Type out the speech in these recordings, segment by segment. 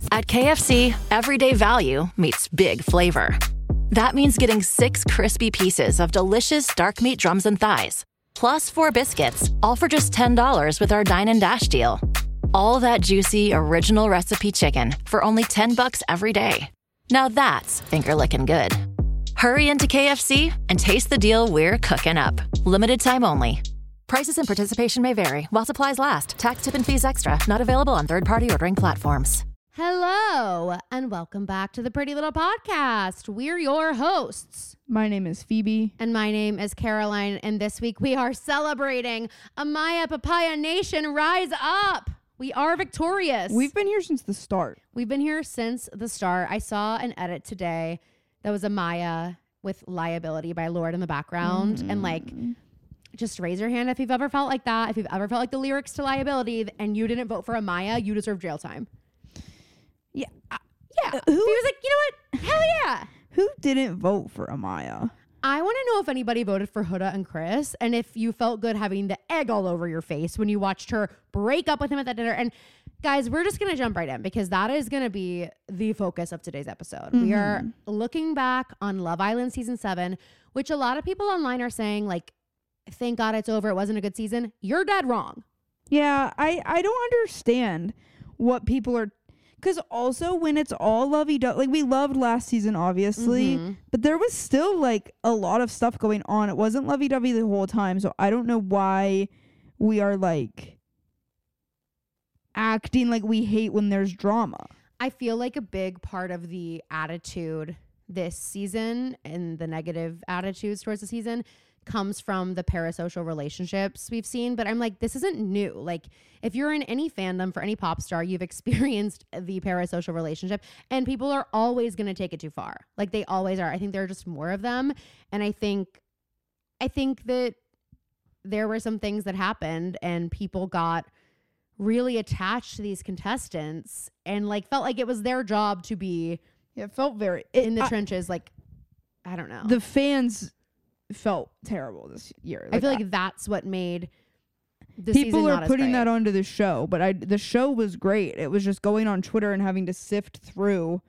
At KFC, everyday value meets big flavor. That means getting 6 crispy pieces of delicious dark meat drums and thighs, plus 4 biscuits, all for just $10 with our Dine and Dash deal. All that juicy, original recipe chicken for only $10 every day. Now that's finger-licking good. Hurry into KFC and taste the deal we're cooking up. Limited time only. Prices and participation may vary while supplies last. Tax, tip, and fees extra. Not available on third-party ordering platforms. Hello, and welcome back to the Pretty Little Podcast. We're your hosts. My name is Phoebe. And my name is Caroline. And this week we are celebrating Amaya Papaya Nation Rise Up. We are victorious. We've been here since the start. We've been here since the start. I saw an edit today that was Amaya with Liability by Lorde in the background. And like, just raise your hand if you've ever felt like that. If you've ever felt like the lyrics to Liability and you didn't vote for Amaya, you deserve jail time. Yeah. Yeah. He was like, you know what? Hell yeah. Who didn't vote for Amaya? I want to know if anybody voted for Huda and Chris and if you felt good having the egg all over your face when you watched her break up with him at that dinner. And guys, we're just going to jump right in because that is going to be the focus of today's episode. We are looking back on Love Island season 7, which a lot of people online are saying like, thank God it's over. It wasn't a good season. You're dead wrong. Yeah, I don't understand what people are... Because also when it's all lovey-dovey, like we loved last season, obviously, but there was still like a lot of stuff going on. It wasn't lovey-dovey the whole time. So I don't know why we are like acting like we hate when there's drama. I feel like a big part of the attitude this season and the negative attitudes towards the season comes from the parasocial relationships we've seen. But I'm like, this isn't new. Like if you're in any fandom for any pop star, you've experienced the parasocial relationship and people are always going to take it too far. Like they always are. I think there are just more of them. And I think that there were some things that happened and people got really attached to these contestants and like felt like it was their job to be It felt very... in the trenches. Like, I don't know. The fans felt terrible this year. I feel like that's what made the people season are not putting as great. that onto the show, but the show was great. It was just going on Twitter and having to sift through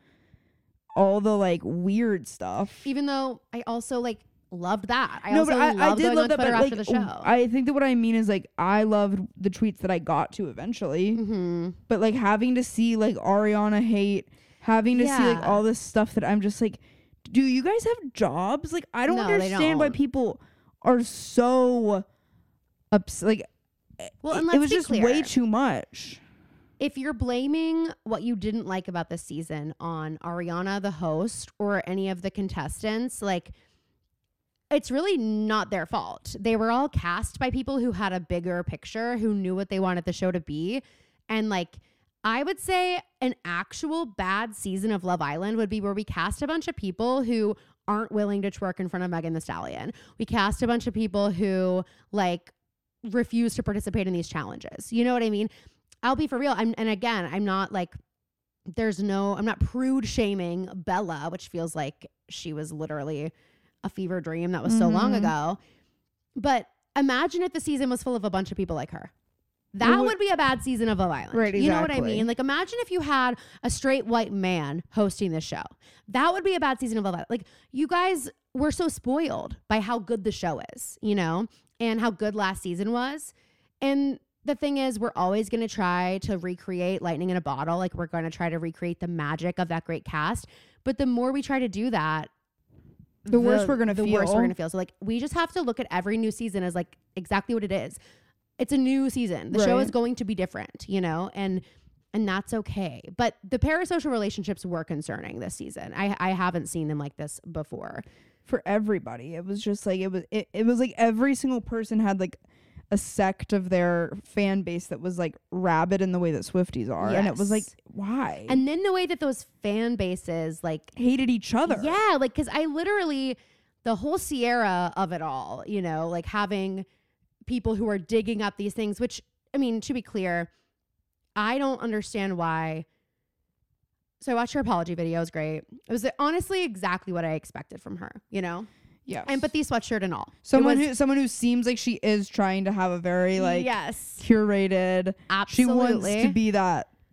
all the like weird stuff. Even though I also like loved that. I no, also but I did going love on that. Twitter But after the show. I think that what I mean is like I loved the tweets that I got to eventually, but like having to see like Ariana hate, having to see like all this stuff that I'm just like, do you guys have jobs? Like I don't understand why people are so upset. Like, well, and it was just way too much. If you're blaming what you didn't like about this season on Ariana, the host, or any of the contestants, like it's really not their fault. They were all cast by people who had a bigger picture, who knew what they wanted the show to be. And like, I would say an actual bad season of Love Island would be where we cast a bunch of people who aren't willing to twerk in front of Megan Thee Stallion. We cast a bunch of people who like refuse to participate in these challenges. You know what I mean? I'll be for real. I'm not like, I'm not prude shaming Bella, which feels like she was literally a fever dream that was so long ago. But imagine if the season was full of a bunch of people like her. That would be a bad season of Love Island. Right, exactly. You know what I mean? Like imagine if you had a straight white man hosting this show. That would be a bad season of Love Island. Like you guys were so spoiled by how good the show is, you know, and how good last season was. And the thing is, we're always going to try to recreate lightning in a bottle. Like we're going to try to recreate the magic of that great cast. But the more we try to do that, the worse we're going to feel. The worse we're going to feel. So like we just have to look at every new season as like exactly what it is. It's a new season. The show is going to be different, you know, and that's okay. But the parasocial relationships were concerning this season. I haven't seen them like this before. For everybody. It was just like, it was like every single person had like a sect of their fan base that was like rabid in the way that Swifties are. Yes. And it was like, why? And then the way that those fan bases like hated each other. Yeah. Like, cause I literally, the whole Sierra of it all, you know, like having people who are digging up these things, which, I mean, to be clear, I don't understand why. So I watched her apology video. It was great. It was honestly exactly what I expected from her, you know? Yes. Empathy sweatshirt and all. Someone who seems like she is trying to have a very like yes, curated. Absolutely. She wants to be that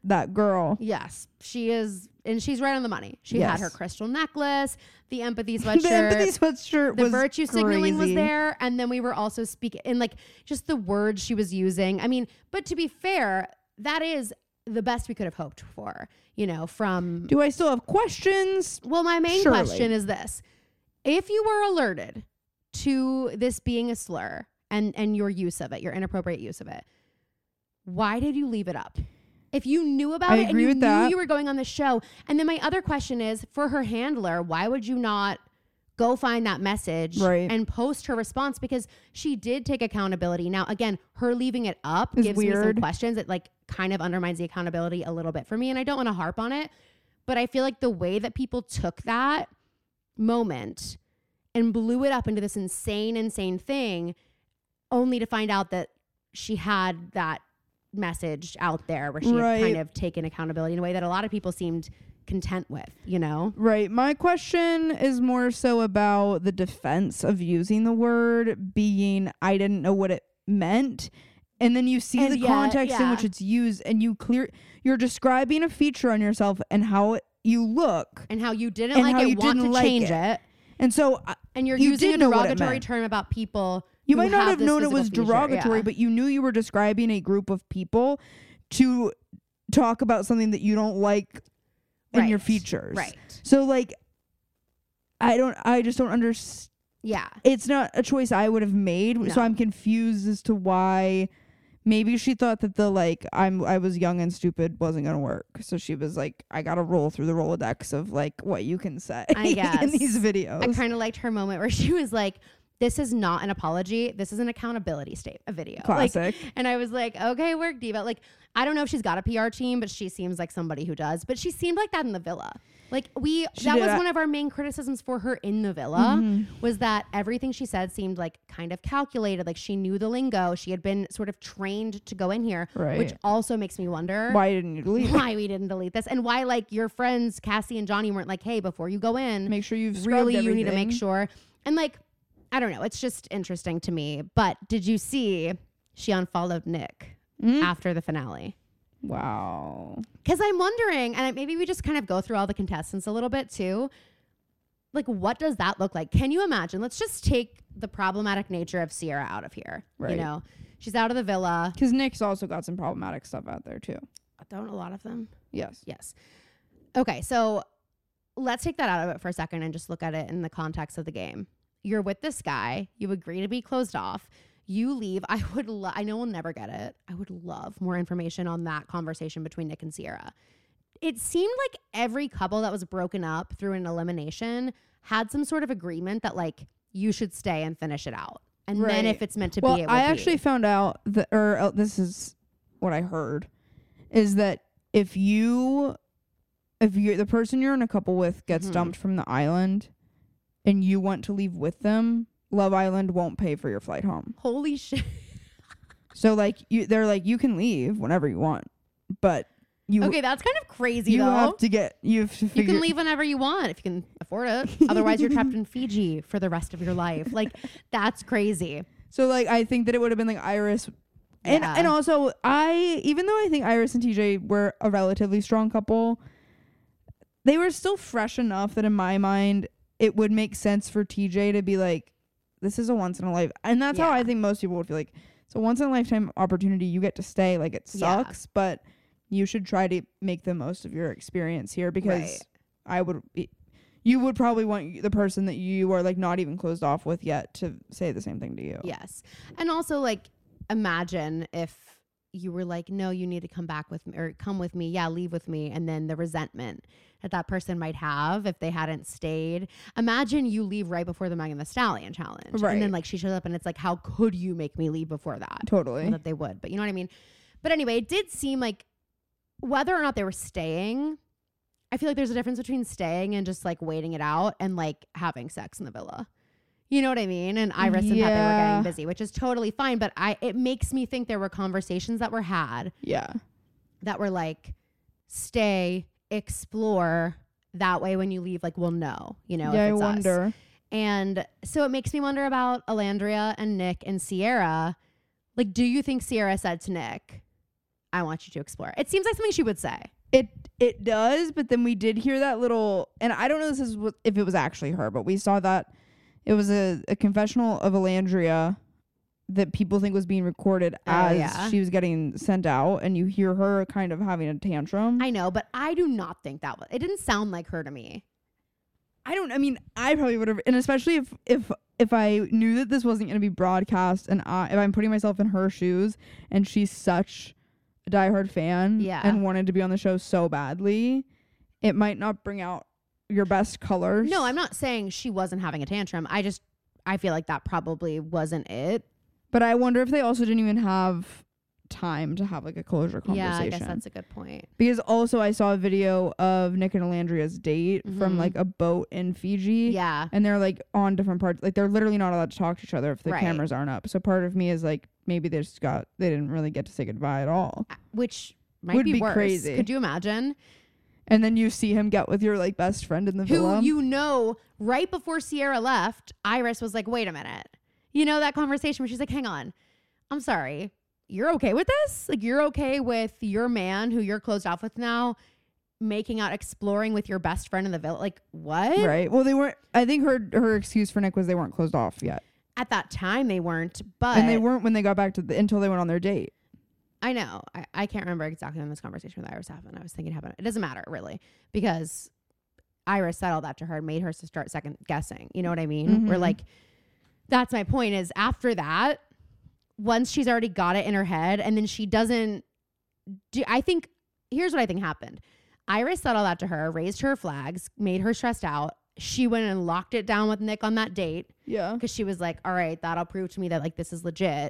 that girl. Yes, she is, and she's right on the money. She Yes. had her crystal necklace, the empathy sweatshirt. The empathy sweatshirt the was virtue signaling was crazy. there, and then we were also speaking in like just the words she was using. I mean, but to be fair, that is the best we could have hoped for, you know, from... Do I still have questions? Well, my main Surely. question is this. If you were alerted to this being a slur and your use of it, your inappropriate use of it, why did you leave it up? If you knew about I it and agree you with knew that. you were going on the show. And then my other question is, for her handler, why would you not go find that message Right. and post her response? Because she did take accountability. Now, again, her leaving it up Is gives me some weird. questions. It like kind of undermines the accountability a little bit for me. And I don't want to harp on it, but I feel like the way that people took that moment and blew it up into this insane thing, only to find out that she had that message out there where she Right. had kind of taken accountability in a way that a lot of people seemed content with, you know? Right. My question is more so about the defense of using the word being, I didn't know what it meant. And then you see And the yet, context in yeah. which it's used, and you're describing a feature on yourself and how you look. And how you didn't And like how it, you want to didn't like change it. it. And so And you're you using a did know what it derogatory meant. term about people. You who might not have this known it physical was feature, derogatory, yeah. but you knew you were describing a group of people to talk about something that you don't like in your Right. features. Right. So like, I just don't understand. Yeah. It's not a choice I would have made. So No. I'm confused as to why. Maybe she thought that the like I was young and stupid wasn't gonna work. So she was like, I gotta roll through the Rolodex of like what you can say I guess. in these videos. I kind of liked her moment where she was like, this is not an apology. This is an accountability a video. Like, Classic. and I was like, okay, work, diva. Like, I don't know if she's got a PR team, but she seems like somebody who does. But she seemed like that in the villa. Like that was one of our main criticisms for her in the villa was that everything she said seemed like kind of calculated. Like she knew the lingo. She had been sort of trained to go in here, Right. which also makes me wonder Why didn't you delete it? why we didn't delete this and why like your friends Cassie and Johnny weren't like, hey, before you go in, Make sure you've really scrubbed you need to make everything. sure. And like, I don't know. It's just interesting to me. But did you see she unfollowed Nick after the finale? Wow. Because I'm wondering, and maybe we just kind of go through all the contestants a little bit too. Like, what does that look like? Can you imagine? Let's just take the problematic nature of Sierra out of here. Right. You know, she's out of the villa. Because Nick's also got some problematic stuff out there too. Don't a lot of them? Yes. Yes. Okay, so let's take that out of it for a second and just look at it in the context of the game. You're with this guy. You agree to be closed off. You leave. I know we'll never get it. I would love more information on that conversation between Nick and Sierra. It seemed like every couple that was broken up through an elimination had some sort of agreement that like you should stay and finish it out. And then Right. if it's meant to Well, be, it will I be. actually found out that, or this is what I heard, is that if the person you're in a couple with gets dumped from the island and you want to leave with them, Love Island won't pay for your flight home. Holy shit. So like they're like, you can leave whenever you want, but you Okay, that's kind of crazy you though. have to You figure. can leave whenever you want if you can afford it. Otherwise, you're trapped in Fiji for the rest of your life. Like, that's crazy. So like I think that it would have been like Iris, and Yeah. and also even though I think Iris and TJ were a relatively strong couple, they were still fresh enough that in my mind it would make sense for TJ to be like, this is a once in a life, and that's how Yeah. I think most people would feel like it's a once in a lifetime opportunity. You get to stay, like it Yeah. sucks, but you should try to make the most of your experience here because Right. you would probably want the person that you are like not even closed off with yet to say the same thing to you. Yes. And also, like, imagine if you were like, no, you need to come back with me or come with me. Yeah, leave with me. And then the resentment that person might have if they hadn't stayed. Imagine you leave right before the Megan Thee Stallion challenge. Right. And then like she shows up and it's like, how could you make me leave before that? Totally. Not that they would, but you know what I mean? But anyway, it did seem like whether or not they were staying, I feel like there's a difference between staying and just like waiting it out and like having sex in the villa. You know what I mean? And Iris and Pepe were Yeah. getting busy, which is totally fine. But it makes me think there were conversations that were had Yeah. that were like, stay, explore. That way when you leave, like, we'll know, you know, Yeah, I if it's us. wonder. And so it makes me wonder about Alandria and Nick and Sierra. Like, do you think Sierra said to Nick, I want you to explore. It seems like something she would say. It does, but then we did hear that little, and I don't know if it was actually her, but we saw that it was a confessional of Alandria that people think was being recorded as she was getting sent out, and you hear her kind of having a tantrum. I know, but I do not think that was. It didn't sound like her to me. I probably would have, and especially if I knew that this wasn't going to be broadcast, and if I'm putting myself in her shoes, and she's such a diehard fan, and wanted to be on the show so badly, it might not bring out your best colors. No, I'm not saying she wasn't having a tantrum. I feel like that probably wasn't it. But I wonder if they also didn't even have time to have like a closure conversation. Yeah, I guess that's a good point. Because also I saw a video of Nick and Alandria's date from like a boat in Fiji. Yeah. And they're like on different parts. Like they're literally not allowed to talk to each other if the cameras aren't up. So part of me is like, maybe they didn't really get to say goodbye at all. Which might be worse. Crazy. Could you imagine? And then you see him get with your like best friend in the villa. Who right before Sierra left, Iris was like, wait a minute. You know, that conversation where she's like, hang on, I'm sorry. You're okay with this? Like, you're okay with your man who you're closed off with now making out exploring with your best friend in the villa? Like, what? Right. Well, they weren't. I think her excuse for Nick was they weren't closed off yet. At that time, they weren't. But and they weren't when they got back until they went on their date. I know. I can't remember exactly when this conversation with Iris happened. I was thinking it happened. It doesn't matter, really, because Iris said all that to her and made her to start second guessing. You know what I mean? Mm-hmm. We're like, that's my point, is after that, once she's already got it in her head and then she doesn't do, I think, here's what I think happened. Iris said all that to her, raised her flags, made her stressed out. She went and locked it down with Nick on that date. Yeah. Because she was like, all right, that'll prove to me that like this is legit.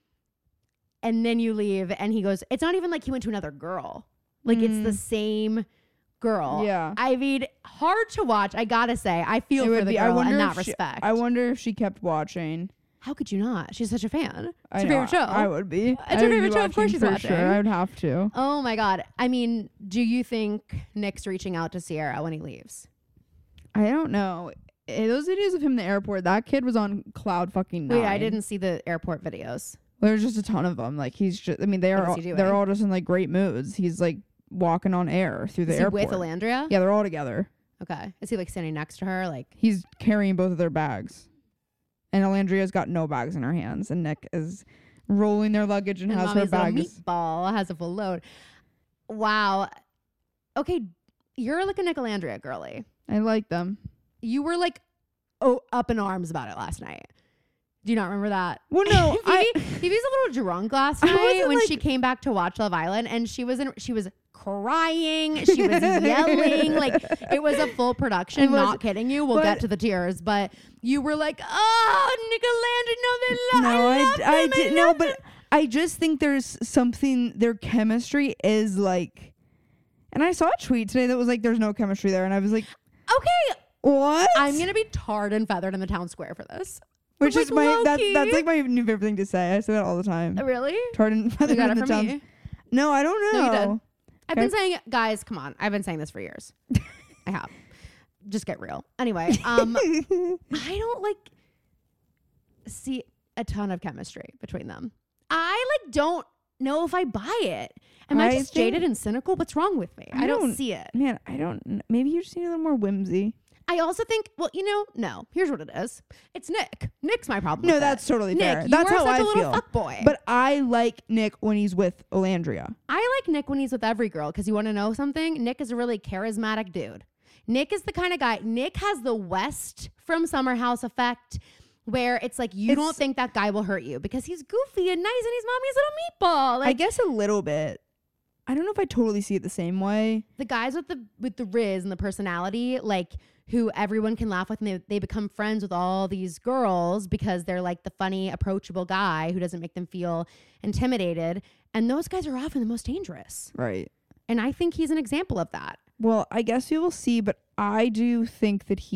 And then you leave and he goes, it's not even like he went to another girl. Like it's the same girl. Yeah. I mean, hard to watch. I gotta say, I feel for the girl in that respect. I wonder if she kept watching. How could you not? She's such a fan. It's her favorite show. I would be. It's her favorite show. Of course she's watching. Sure. I would have to. Oh my God. I mean, do you think Nick's reaching out to Sierra when he leaves? I don't know. Those videos of him in the airport, that kid was on cloud fucking nine. Wait, I didn't see the airport videos. There's just a ton of them. Like he's just, I mean, they're all just in like great moods. He's like walking on air through the airport. Is he with Alandria? Yeah, they're all together. Okay. Is he like standing next to her? Like he's carrying both of their bags. And Alandria's got no bags in her hands, and Nick is rolling their luggage and has her bags. Meatball has a full load. Wow. Okay, you're like a Nick Alandria girly. I like them. You were like, up in arms about it last night. Do you not remember that? Well, no, Phoebe's a little drunk last night when she came back to watch Love Island, and she was crying, she was yelling, like it was a full production. Not kidding you. We'll get to the tears, but you were like, "Oh, Nick Alandria, I didn't know, but I just think there's something. Their chemistry is like, and I saw a tweet today that was like, "There's no chemistry there," and I was like, "Okay, what? I'm gonna be tarred and feathered in the town square for this." Which is that's like my new favorite thing to say. I say that all the time. Really? Tarred and feathered in the town. No, I don't know. No, you did. I've been saying, guys, come on. I've been saying this for years. I have. Just get real. Anyway, I don't like see a ton of chemistry between them. I like don't know if I buy it. Am I just jaded and cynical? What's wrong with me? I don't see it. Man, I don't. Maybe you just need a little more whimsy. I also think, well, no. Here's what it is. It's Nick. Nick's my problem. No, that's totally fair. Nick, that's you are how such I a little feel. Fuckboy. But I like Nick when he's with Alandria. I like Nick when he's with every girl because you want to know something? Nick is a really charismatic dude. Nick is the kind of guy. Nick has the West from Summer House effect where it's like you don't think that guy will hurt you because he's goofy and nice and he's mommy's little meatball. Like, I guess a little bit. I don't know if I totally see it the same way. The guys with the riz and the personality, like who everyone can laugh with, and they become friends with all these girls because they're like the funny, approachable guy who doesn't make them feel intimidated. And those guys are often the most dangerous. Right. And I think he's an example of that. Well, I guess you will see, but I do think that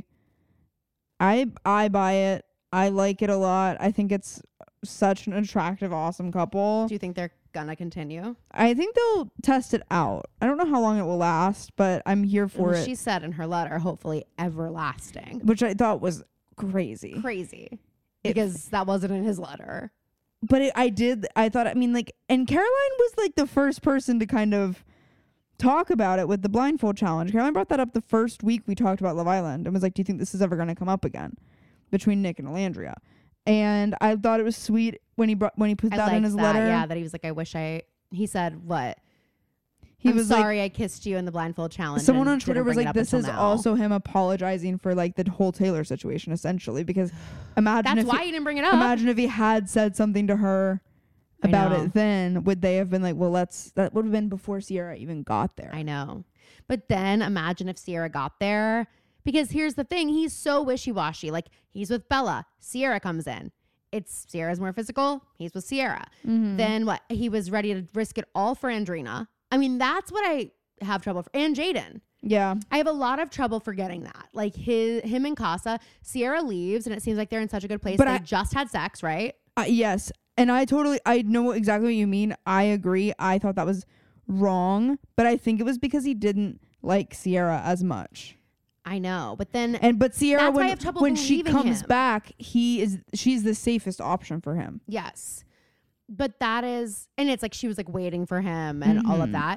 I buy it. I like it a lot. I think it's such an attractive, awesome couple. Do you think they're gonna continue? I think they'll test it out. I don't know how long it will last, but I'm here for it. She said in her letter, hopefully everlasting. Which I thought was crazy. Because that wasn't in his letter. I thought, I mean, like, and Caroline was like the first person to kind of talk about it with the blindfold challenge. Caroline brought that up the first week we talked about Love Island and was like, do you think this is ever going to come up again between Nick and Alandria? And I thought it was sweet when he put that in his letter. Yeah, that he was like, he said what? He I'm was sorry like, I kissed you in the blindfold challenge. Someone on Twitter was like, this is also him apologizing for like the whole Taylor situation, essentially, because that's why you didn't bring it up. Imagine if he had said something to her about it, then would they have been like, well, that would have been before Sierra even got there. I know. But then imagine if Sierra got there, because here's the thing. He's so wishy-washy. Like, he's with Bella. Sierra comes in. Sierra's more physical. He's with Sierra. Mm-hmm. Then what? He was ready to risk it all for Andrina. I mean, that's what I have trouble for. And Jaden. Yeah. I have a lot of trouble forgetting that. Like him and Casa, Sierra leaves and it seems like they're in such a good place. But they just had sex, right? Yes. And I know exactly what you mean. I agree. I thought that was wrong, but I think it was because he didn't like Sierra as much. I know. But then but Sierra, when she comes him. Back, she's the safest option for him. Yes. But that is, and it's like she was like waiting for him and all of that.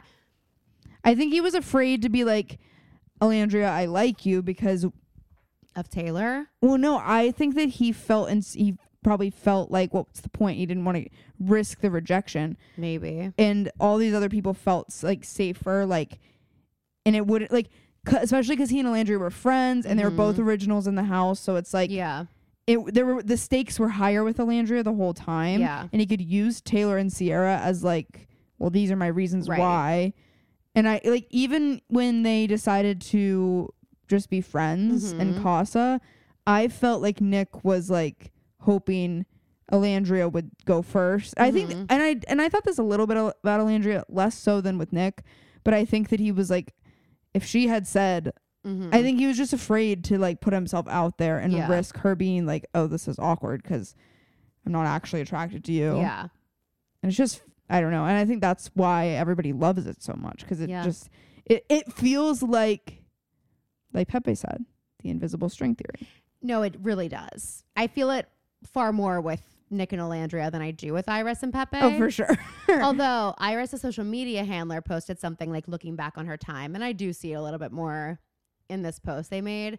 I think he was afraid to be like, Alandria, I like you because of Taylor. Well, no, I think that he probably felt like, what's the point? He didn't want to risk the rejection. Maybe. And all these other people felt like safer, like, and it wouldn't like, especially because he and Alandria were friends and they were both originals in the house. So it's like, yeah. The stakes were higher with Alandria the whole time. Yeah. And he could use Taylor and Sierra as like, well, these are my reasons why. And I like, even when they decided to just be friends and Casa, I felt like Nick was like hoping Alandria would go first. I think, and I thought this a little bit about Alandria, less so than with Nick, but I think that he was like, if she had said, I think he was just afraid to like put himself out there and risk her being like, oh, this is awkward because I'm not actually attracted to you. Yeah. And it's just, I don't know. And I think that's why everybody loves it so much, because it just, it feels like Pepe said, the invisible string theory. No, it really does. I feel it far more with Nick and Alandria than I do with Iris and Pepe. Oh, for sure. Although Iris, a social media handler, posted something like looking back on her time. And I do see it a little bit more in this post they made.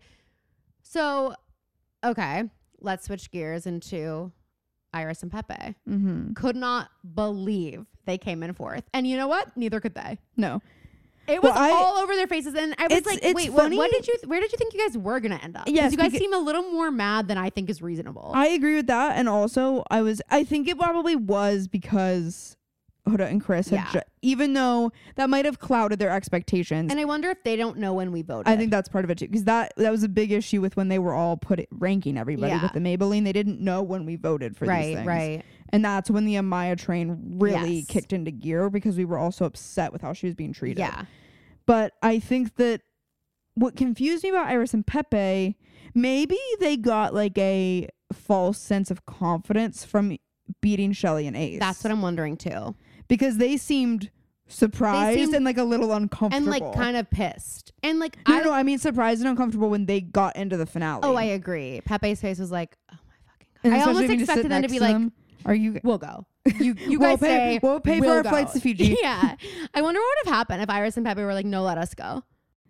So, okay, let's switch gears into Iris and Pepe. Could not believe they came in fourth. And you know what? Neither could they. No. It was all over their faces. And I was like, wait, where did you think you guys were going to end up? Yes, you guys seem a little more mad than I think is reasonable. I agree with that. And also I think it probably was because Huda and Chris had even though that might have clouded their expectations. And I wonder if they don't know when we voted. I think that's part of it too, because that was a big issue with when they were all ranking everybody with the Maybelline. They didn't know when we voted for these things. Right. And that's when the Amaya train really kicked into gear, because we were all so upset with how she was being treated. Yeah. But I think that what confused me about Iris and Pepe, maybe they got like a false sense of confidence from beating Shelly and Ace. That's what I'm wondering too. Because they seemed surprised and like a little uncomfortable. And like kind of pissed. And like, I mean surprised and uncomfortable when they got into the finale. Oh, I agree. Pepe's face was like, oh my fucking God. I almost expected them to be like, are you? We'll go. You guys stay. We'll pay for our flights to Fiji. Yeah. I wonder what would have happened if Iris and Pepe were like, no, let us go.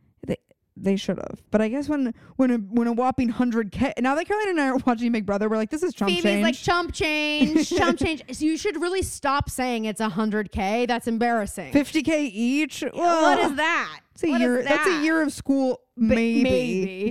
They should have. But I guess when a whopping 100K, now that Caroline and I are watching Big Brother, we're like, this is chump change. Phoebe's like, chump change, chump change. So you should really stop saying it's 100K. That's embarrassing. 50K each? Well, what is that? That's a year of school. Maybe.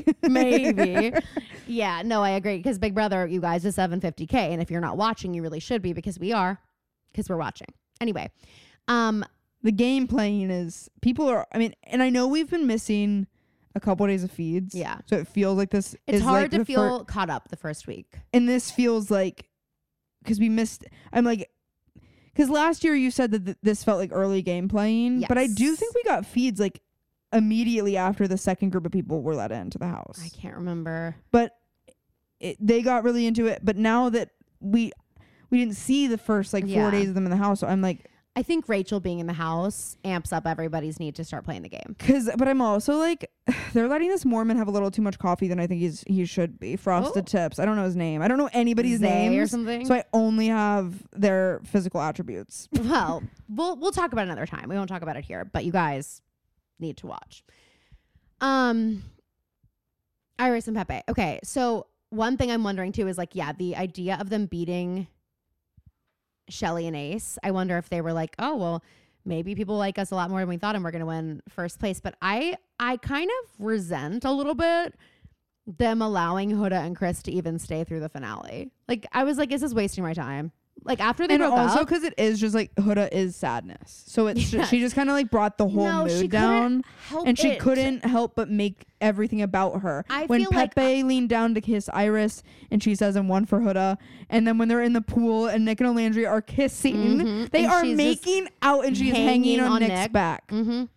Yeah, no, I agree. Because Big Brother, you guys, is $750K. And if you're not watching, you really should be, because we are. Because we're watching. Anyway. The game playing is, people are, I mean, and I know we've been missing a couple of days of feeds. Yeah. So it feels like this it's is hard like to feel caught up the first week. And this feels like, because we missed, I'm like, because last year you said that this felt like early game playing. Yes. But I do think we got feeds like immediately after the second group of people were let into the house. I can't remember. But they got really into it. But now that we didn't see the first like 4 days of them in the house, so I'm like, I think Rachel being in the house amps up everybody's need to start playing the game. But I'm also like, they're letting this Mormon have a little too much coffee than I think he should be. Frosted Tips. I don't know his name. I don't know anybody's name or something. So I only have their physical attributes. Well, we'll talk about it another time. We won't talk about it here, but you guys need to watch. Iris and Pepe. Okay, so one thing I'm wondering too is like, yeah, the idea of them beating Shelly and Ace, I wonder if they were like, oh, well, maybe people like us a lot more than we thought and we're going to win first place. But I kind of resent a little bit them allowing Huda and Chris to even stay through the finale. Like, I was like, is this wasting my time? Like, after they broke up. And also because it is just like, Huda is sadness. So it's she just kind of like brought the whole mood down. And she couldn't help but make everything about her. When Pepe leaned down to kiss Iris and she says, and one for Huda. And then when they're in the pool and Nick and Olandria are kissing, they are making out and she's hanging on Nick's back.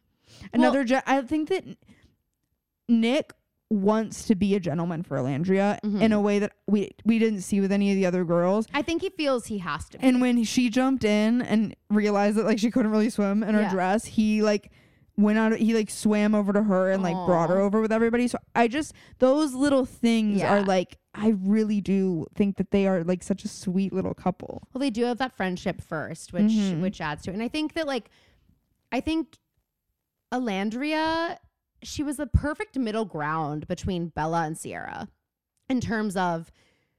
I think that Nick wants to be a gentleman for Olandria in a way that we didn't see with any of the other girls. I think he feels he has to be. And when she jumped in and realized that like she couldn't really swim in her dress, he like went out, he like swam over to her and like brought her over with everybody. So those little things are like, I really do think that they are like such a sweet little couple. Well, they do have that friendship first, which adds to it. And I think that I think Olandria, she was the perfect middle ground between Bella and Sierra in terms of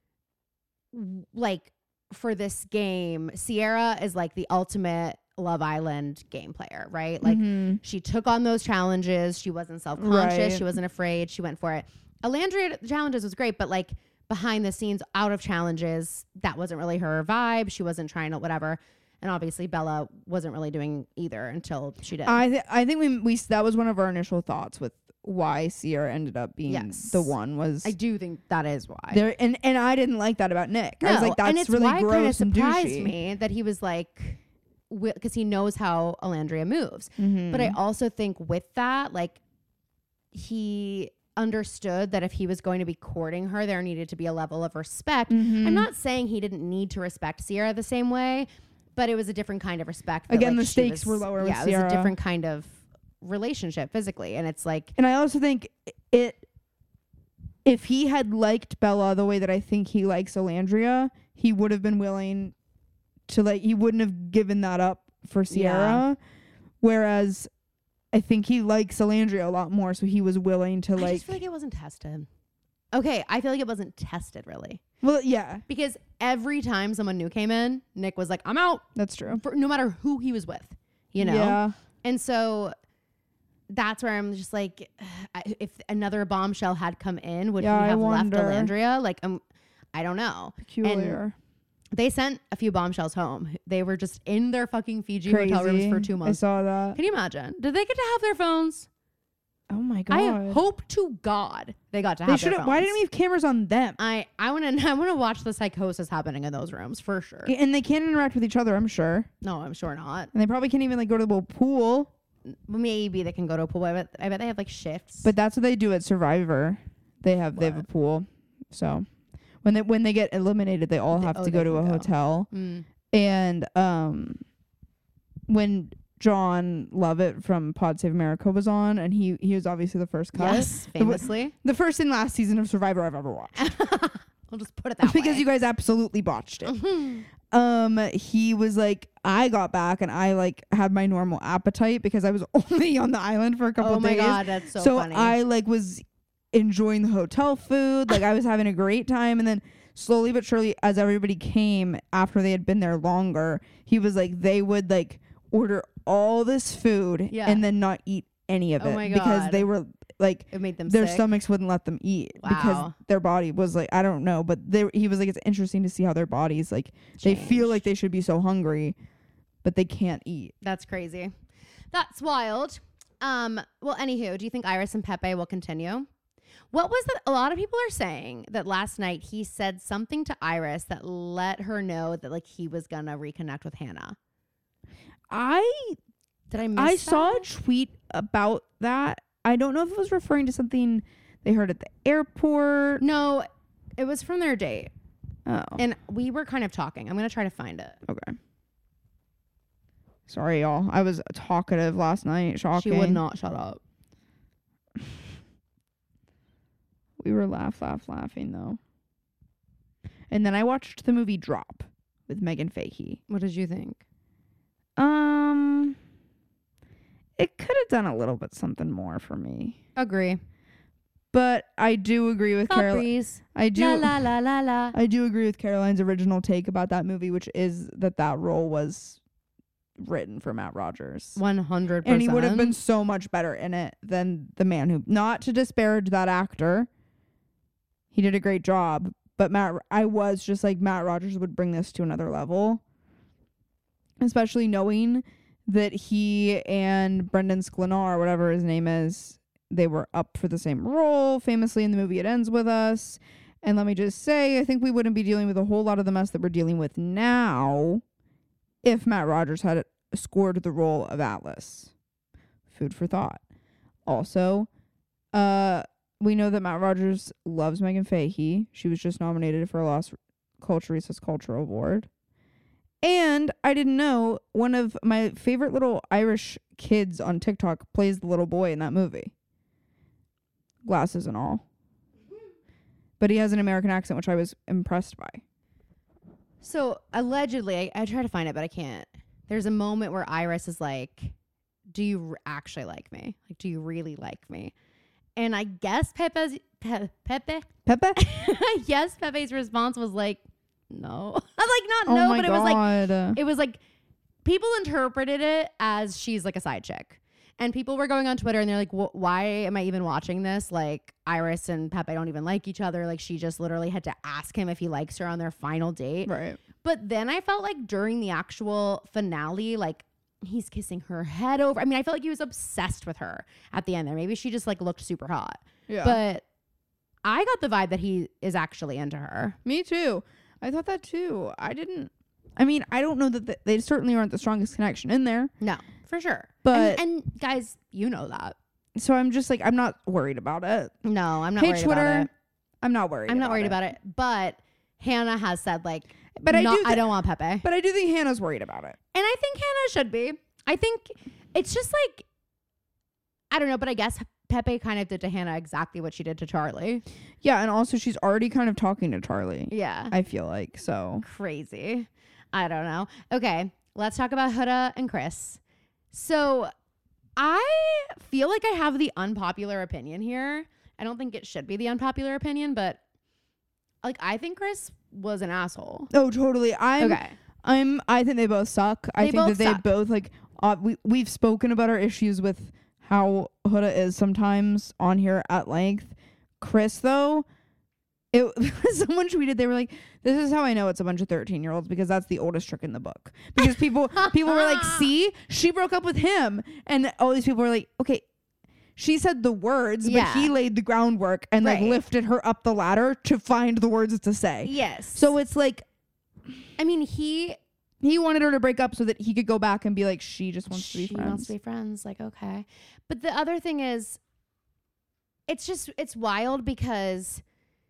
like, for this game, Sierra is like the ultimate Love Island game player, right? Like she took on those challenges. She wasn't self-conscious. She wasn't afraid. She went for it. Olandria challenges was great, but like behind the scenes, out of challenges, that wasn't really her vibe. She wasn't trying to whatever. And obviously Bella wasn't really doing either until she did. I think we that was one of our initial thoughts with why Sierra ended up being the one. Was I do think that is why. There and I didn't like that about Nick. I was like, that's really gross and douchey. It surprised me that he was like, because he knows how Olandria moves. But I also think with that, like, he understood that if he was going to be courting her, there needed to be a level of respect. I'm not saying he didn't need to respect Sierra the same way, but it was a different kind of respect. Again, the stakes were lower with Sierra. It was a different kind of relationship physically. And it's like... And I also think if he had liked Bella the way that I think he likes Olandria, he would have been willing to, like, he wouldn't have given that up for Sierra. Whereas I think he likes Olandria a lot more, so he was willing to, like... I just feel like it wasn't tested. Okay, I feel like it wasn't tested, really. Well, yeah. Because every time someone new came in, Nick was like, I'm out. That's true. No matter who he was with, you know? Yeah. And so that's where I'm just like, if another bombshell had come in, would he have left Olandria? Like, I don't know. Peculiar. And they sent a few bombshells home. They were just in their fucking Fiji hotel rooms for 2 months. I saw that. Can you imagine? Did they get to have their phones? Oh my God. I hope to God they got to have their phones. Why didn't we have cameras on them? I want to watch the psychosis happening in those rooms for sure. And they can't interact with each other, I'm sure. No, I'm sure not. And they probably can't even like go to the pool. Maybe they can go to a pool. I bet they have like shifts. But that's what they do at Survivor. They have a pool. So when they get eliminated, they all have to go to a hotel. And when John Lovett from Pod Save America was on, and he was obviously the first cut. Yes, famously. The first and last season of Survivor I've ever watched. We'll just put it that way. Because you guys absolutely botched it. He was like, I got back and I like had my normal appetite because I was only on the island for a couple of days. Oh my God, that's so funny. So I like was enjoying the hotel food. Like I was having a great time. And then slowly but surely, as everybody came after they had been there longer, he was like, they would like order all this food and then not eat any of it because they were like, it made them their sick. stomachs wouldn't let them eat because their body was like, I don't know, but he was like, it's interesting to see how their bodies like they feel like they should be so hungry, but they can't eat. That's crazy. That's wild. Well, anywho, do you think Iris and Pepe will continue? What was that? A lot of people are saying that last night he said something to Iris that let her know that like he was gonna reconnect with Hannah. I saw a tweet about that. I don't know if it was referring to something they heard at the airport. No, it was from their date. Oh. And we were kind of talking. I'm going to try to find it. Okay. Sorry, y'all. I was talkative last night. Shocking. She would not shut up. We were laughing though. And then I watched the movie Drop with Megan Fahey. What did you think? It could have done a little bit something more for me. Agree. But I do agree with Caroline. I do. La la la la la. I do agree with Caroline's original take about that movie, which is that role was written for Matt Rogers. 100%. And he would have been so much better in it than the man who, not to disparage that actor. He did a great job, but I was just like, Matt Rogers would bring this to another level. Especially knowing that he and Brendan Sklenar, whatever his name is, they were up for the same role, famously in the movie It Ends With Us. And let me just say, I think we wouldn't be dealing with a whole lot of the mess that we're dealing with now if Matt Rogers had scored the role of Atlas. Food for thought. Also, we know that Matt Rogers loves Megan Fahey. She was just nominated for a Las Culturistas Cultural Award. And I didn't know one of my favorite little Irish kids on TikTok plays the little boy in that movie. Glasses and all. But he has an American accent, which I was impressed by. So allegedly, I try to find it, but I can't. There's a moment where Iris is like, do you actually like me? Like, do you really like me? And I guess Pepe? Yes, Pepe's response was like, no. Like, not oh no, my but God. it was like people interpreted it as she's like a side chick. And people were going on Twitter and they're like, why am I even watching this? Like, Iris and Pepe don't even like each other. Like, she just literally had to ask him if he likes her on their final date. Right. But then I felt like during the actual finale, like, he's kissing her head over. I mean, I felt like he was obsessed with her at the end there. Maybe she just like looked super hot. Yeah. But I got the vibe that he is actually into her. Me too. I thought that too. I don't know that they certainly aren't the strongest connection in there. No, for sure. But and guys, you know that. So I'm just like, I'm not worried about it. No, I'm not worried Twitter, about it. I'm not worried. I'm not worried about it. But Hannah has said like, but I don't want Pepe. But I do think Hannah's worried about it. And I think Hannah should be. I think it's just like, I don't know, but I guess Pepe kind of did to Hannah exactly what she did to Charlie. Yeah, and also she's already kind of talking to Charlie. Yeah. I feel like, so. Crazy. I don't know. Okay, let's talk about Huda and Chris. So I feel like I have the unpopular opinion here. I don't think it should be the unpopular opinion, but like I think Chris was an asshole. Oh, totally. I think they both suck. I think that they both like we've spoken about our issues with how Huda is sometimes on here at length. Chris though, someone tweeted, they were like, this is how I know it's a bunch of 13-year-olds because that's the oldest trick in the book. Because people were like, see, she broke up with him, and all these people were like, okay, she said the words, but he laid the groundwork and like lifted her up the ladder to find the words to say. Yes. So it's like, I mean, he wanted her to break up so that he could go back and be like, she just wants to be friends. She wants to be friends. Like, okay. But the other thing is, it's wild because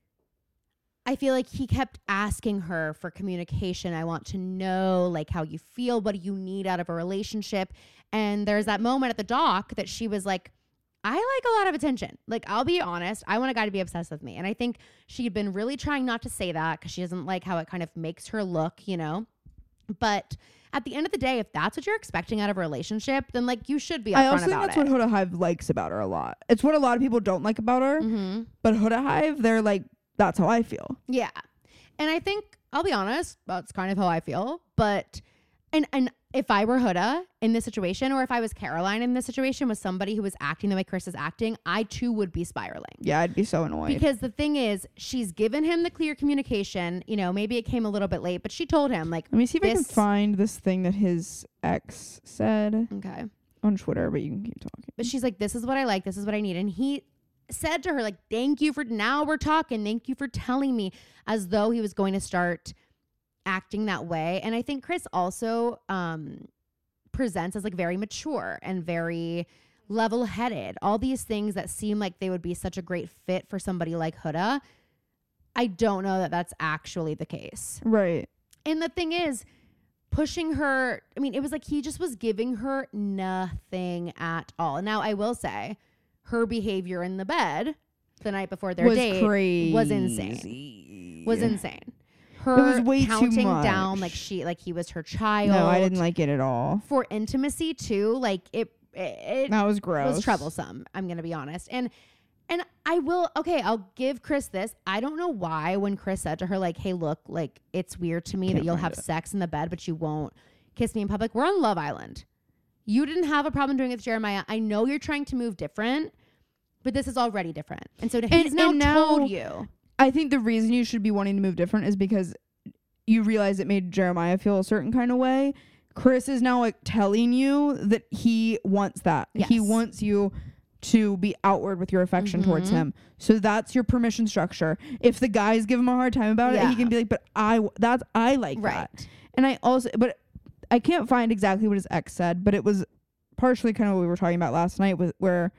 I feel like he kept asking her for communication. I want to know like how you feel. What do you need out of a relationship? And there's that moment at the dock that she was like, I like a lot of attention. Like, I'll be honest. I want a guy to be obsessed with me. And I think she'd been really trying not to say that because she doesn't like how it kind of makes her look, you know? But at the end of the day, if that's what you're expecting out of a relationship, then like you should be upfront about it. I also think that's what Huda Hive likes about her a lot. It's what a lot of people don't like about her. Mm-hmm. But Huda Hive, they're like, that's how I feel. Yeah. And I think, I'll be honest, that's kind of how I feel. But, and if I were Huda in this situation, or if I was Caroline in this situation with somebody who was acting the way Chris is acting, I too would be spiraling. Yeah, I'd be so annoyed. Because the thing is, she's given him the clear communication. You know, maybe it came a little bit late, but she told him like, let me see if I can find this thing that his ex said. Okay. On Twitter, but you can keep talking. But she's like, this is what I like. This is what I need. And he said to her, like, thank you for, now we're talking. Thank you for telling me, as though he was going to start acting that way. And I think Chris also presents as like very mature and very level-headed. All these things that seem like they would be such a great fit for somebody like Huda. I don't know that that's actually the case. Right. And the thing is, pushing her. I mean, it was like he just was giving her nothing at all. And now I will say her behavior in the bed the night before their date was insane. Her it was way counting too much. down like he was her child. No, I didn't like it at all. For intimacy too, like it that was gross. It was troublesome. I'm gonna be honest. And I'll give Chris this. I don't know why when Chris said to her, like, hey, look, like, it's weird to me that you'll have sex in the bed, but you won't kiss me in public. We're on Love Island. You didn't have a problem doing it with Jeremiah. I know you're trying to move different, but this is already different. And so he's now told you. I think the reason you should be wanting to move different is because you realize it made Jeremiah feel a certain kind of way. Chris is now like telling you that he wants that. Yes. He wants you to be outward with your affection towards him. So that's your permission structure. If the guys give him a hard time about it, he can be like, but I like that. And but I can't find exactly what his ex said, but it was partially kind of what we were talking about last night where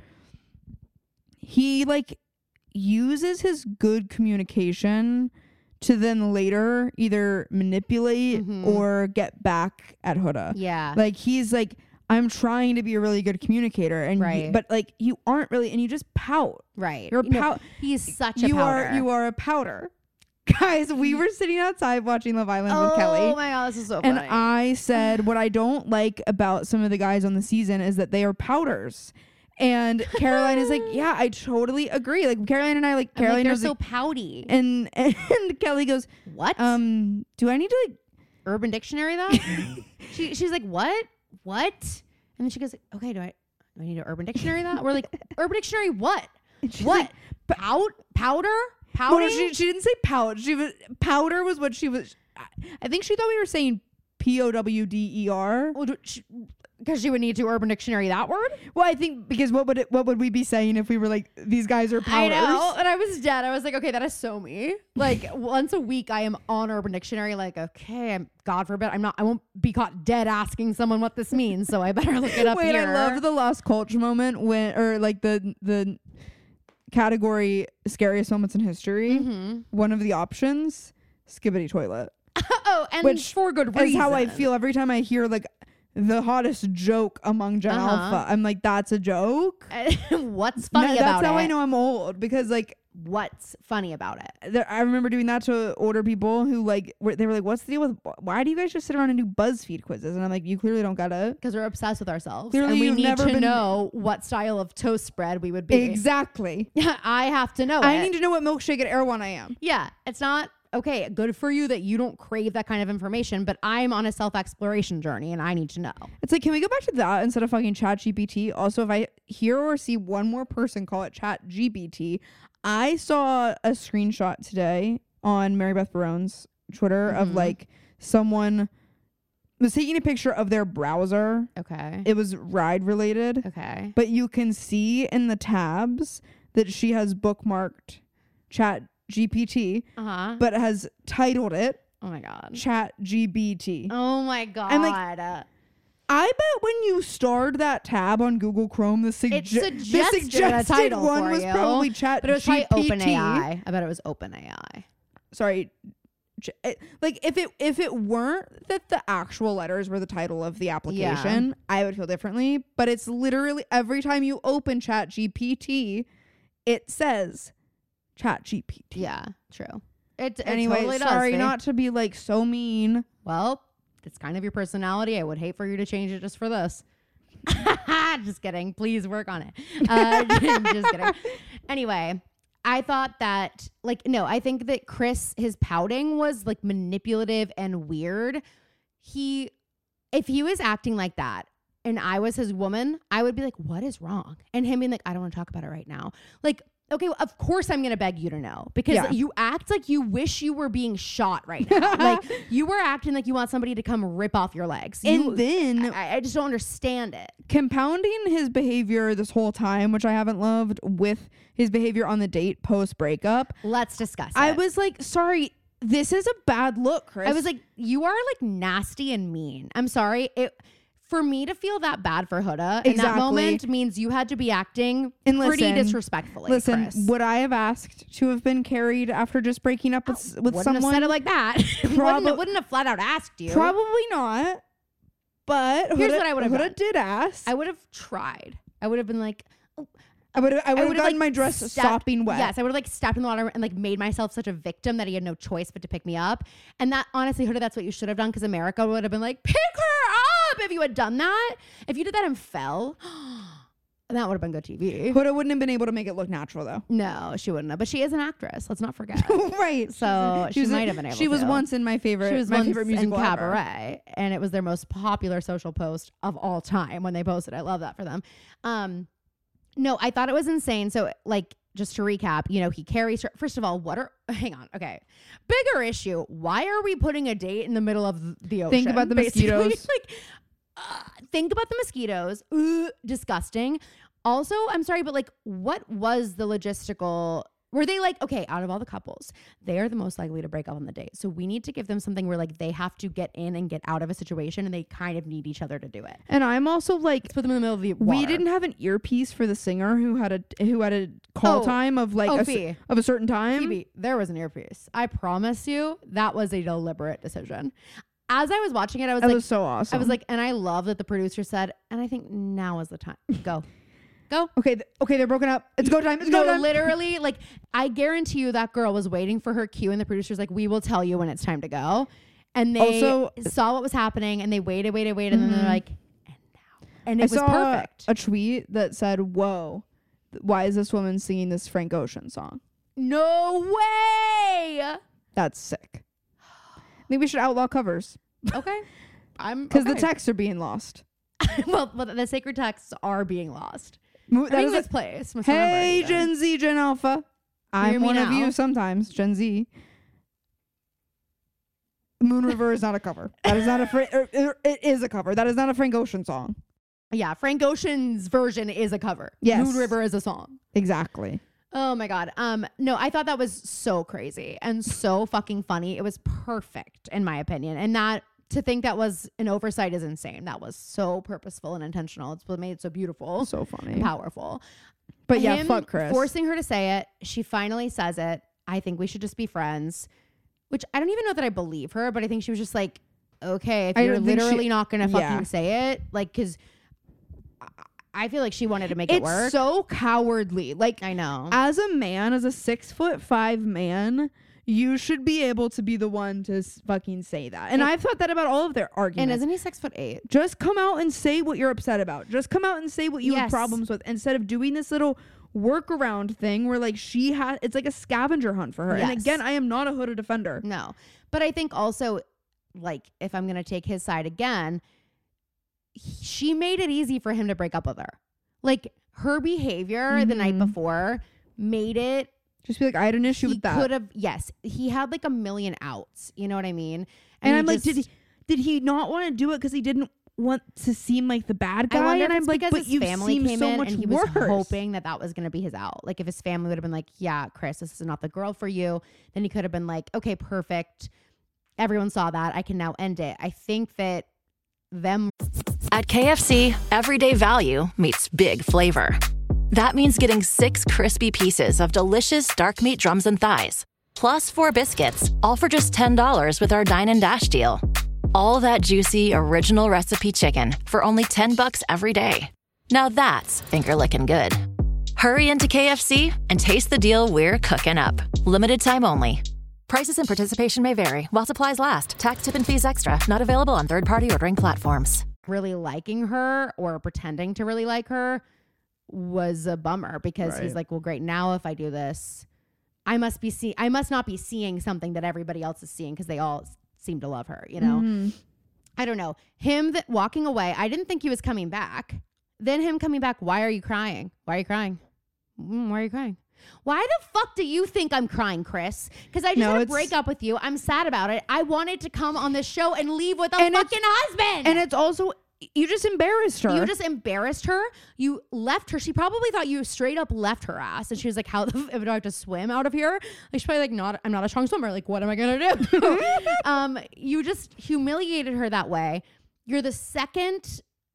he like uses his good communication to then later either manipulate or get back at Huda. Yeah. Like he's like, I'm trying to be a really good communicator, and but like you aren't really, and you just pout. Right. You're a he's such a powder. You are a powder. Guys, we were sitting outside watching Love Island with Kelly. Oh my God, this is so funny. And I said, what I don't like about some of the guys on the season is that they are powders. And Caroline is like, yeah, I totally agree. Like Caroline and I, like Caroline they're knows, so like, pouty. And Kelly goes, what? Do I need to like Urban Dictionary that? She's like, what? And then she goes, okay, do I need an Urban Dictionary that? We're like, Urban Dictionary what? What? Like, powder? Well, no, she didn't say pout. Powder was what she was. I think she thought we were saying POWDER. Well, because she would need to Urban Dictionary that word. Well, I think because what would we be saying if we were like, these guys are powders? I know, and I was dead. I was like, okay, that is so me. Like once a week, I am on Urban Dictionary. Like, okay, God forbid, I won't be caught dead asking someone what this means. So I better look it up. Wait, here. I love the Lost Culture moment or like the category scariest moments in history. One of the options, Skibidi toilet. Oh, and which for good reason. Is how I feel every time I hear like the hottest joke among Gen Alpha. I'm like, that's a joke. What's funny about it? That's how I know I'm old, because like, what's funny about it? I remember doing that to older people who like they were like, what's the deal with, why do you guys just sit around and do BuzzFeed quizzes? And I'm like, you clearly don't gotta, because we're obsessed with ourselves. Clearly, and we need to know what style of toast spread we would be. Exactly. I have to know. I need to know what milkshake at Erewhon I am. Yeah, it's not. Okay, good for you that you don't crave that kind of information, but I'm on a self-exploration journey and I need to know. It's like, can we go back to that instead of fucking ChatGPT? Also, if I hear or see one more person call it ChatGPT, I saw a screenshot today on Mary Beth Barone's Twitter of like someone was taking a picture of their browser. Okay. It was ride related. Okay. But you can see in the tabs that she has bookmarked ChatGPT, but has titled it, oh my God, ChatGPT. Oh my God. I'm like, I bet when you starred that tab on Google Chrome, the suggested a title one for was you, probably ChatGPT. But it was probably OpenAI. I bet it was OpenAI. Sorry. Like if it weren't that the actual letters were the title of the application, I would feel differently. But it's literally every time you open ChatGPT, it says ChatGPT. Yeah, true. Anyway, totally sorry does, not to be like so mean. Well, it's kind of your personality. I would hate for you to change it just for this. Just kidding. Please work on it. Just kidding. Anyway, I thought that I think that Chris, his pouting was like manipulative and weird. If he was acting like that and I was his woman, I would be like, what is wrong? And him being like, I don't want to talk about it right now. Like, okay, well, of course I'm going to beg you to know, because you act like you wish you were being shot right now. Like you were acting like you want somebody to come rip off your legs. And then I just don't understand it. Compounding his behavior this whole time, which I haven't loved, with his behavior on the date post breakup. Let's discuss it. I was like, sorry, this is a bad look, Chris. I was like, you are like nasty and mean. I'm sorry. for me to feel that bad for Huda in that moment means you had to be acting pretty disrespectfully. Listen, Chris. would I have asked to have been carried after just breaking up with someone? Wouldn't have said it like that. wouldn't have flat out asked you. Probably not. But here's what I would have done. Huda did ask. I would have tried. I would have been like, I would have gotten like my dress sopping wet. Yes, I would have like stepped in the water and like made myself such a victim that he had no choice but to pick me up. And that honestly, Huda, that's what you should have done, because America would have been like, pick her up if you had done that. If you did that and fell, that would have been good TV. Huda wouldn't have been able to make it look natural though. No, she wouldn't have. But she is an actress. Let's not forget. Right. So she might have been able to. She was once in my favorite musical in Cabaret. And it was their most popular social post of all time when they posted. I love that for them. No, I thought it was insane. So, like, just to recap, you know, he carries her. First of all, hang on. Okay. Bigger issue. Why are we putting a date in the middle of the ocean? Think about the mosquitoes. Think about the mosquitoes. Disgusting. Also, I'm sorry, but like, what was the logistical? Were they like, okay, out of all the couples, they are the most likely to break up on the date. So we need to give them something where like they have to get in and get out of a situation and they kind of need each other to do it. And I'm also like, let's put them in the middle of the water. We didn't have an earpiece for the singer who had a call time of like of a certain time. Phoebe, there was an earpiece. I promise you that was a deliberate decision. As I was watching it, I was like, was so awesome. I was like, and I love that the producer said, and I think now is the time. Go. Okay, they're broken up. It's go time. It's go time. Literally, like, I guarantee you that girl was waiting for her cue, and the producer's like, we will tell you when it's time to go. And they also saw what was happening, and they waited, and then they're like, and now. And it was perfect. A tweet that said, whoa, why is this woman singing this Frank Ocean song? No way! That's sick. Maybe we should outlaw covers. Okay. Because the texts are being lost. well, the sacred texts are being lost. That is misplaced. Hey, Gen Z, Gen Alpha. I'm one of you sometimes, Gen Z. Moon River is not a cover. That is not it is a cover. That is not a Frank Ocean song. Yeah, Frank Ocean's version is a cover. Yes. Moon River is a song. Exactly. Oh my God. No, I thought that was so crazy and so fucking funny. It was perfect in my opinion. And that to think that was an oversight is insane. That was so purposeful and intentional. It's what made it so beautiful. So funny. And powerful. But yeah, fuck Chris. Forcing her to say it. She finally says it. I think we should just be friends. Which I don't even know that I believe her, but I think she was just like, okay, if you're literally not going to fucking say it, like, because I feel like she wanted to make it work. It's so cowardly. Like, I know. As a man, as a 6'5" man, you should be able to be the one to fucking say that. And I've thought that about all of their arguments. And isn't he 6'8"? Just come out and say what you're upset about. Just come out and say what you have problems with, instead of doing this little workaround thing where like it's like a scavenger hunt for her. Yes. And again, I am not a Huda defender. No. But I think also, like, if I'm going to take his side again, she made it easy for him to break up with her. Like, her behavior the night before made it. Just be like, I had an issue with that. He could have, yes. He had like a million outs. You know what I mean? And I'm like, did he not want to do it because he didn't want to seem like the bad guy? And I'm like, but his family came so in much and he worse. was hoping that was going to be his out. Like, if his family would have been like, yeah, Chris, this is not the girl for you, then he could have been like, okay, perfect. Everyone saw that. I can now end it. I think that At KFC, everyday value meets big flavor. That means getting 6 crispy pieces of delicious dark meat drums and thighs, plus 4 biscuits, all for just $10 with our Dine and Dash deal. All that juicy, original recipe chicken for only $10 every day. Now that's finger-licking good. Hurry into KFC and taste the deal we're cooking up. Limited time only. Prices and participation may vary while supplies last. Tax, tip, and fees extra. Not available on third-party ordering platforms. Really liking her or pretending to really like her was a bummer, because he's like, well, great. Now if I do this, I must not be seeing something that everybody else is seeing, because they all seem to love her, you know? Mm-hmm. I don't know. Him walking away, I didn't think he was coming back. Then him coming back, why are you crying? Why are you crying? Why are you crying? Why the fuck do you think I'm crying, Chris? Because I just had to break up with you. I'm sad about it. I wanted to come on this show and leave with a fucking husband. And it's also, you just embarrassed her. You just embarrassed her. You left her. She probably thought you straight up left her ass. And she was like, how do I have to swim out of here? Like, she's probably like, I'm not a strong swimmer. Like, what am I going to do? You just humiliated her that way. You're the second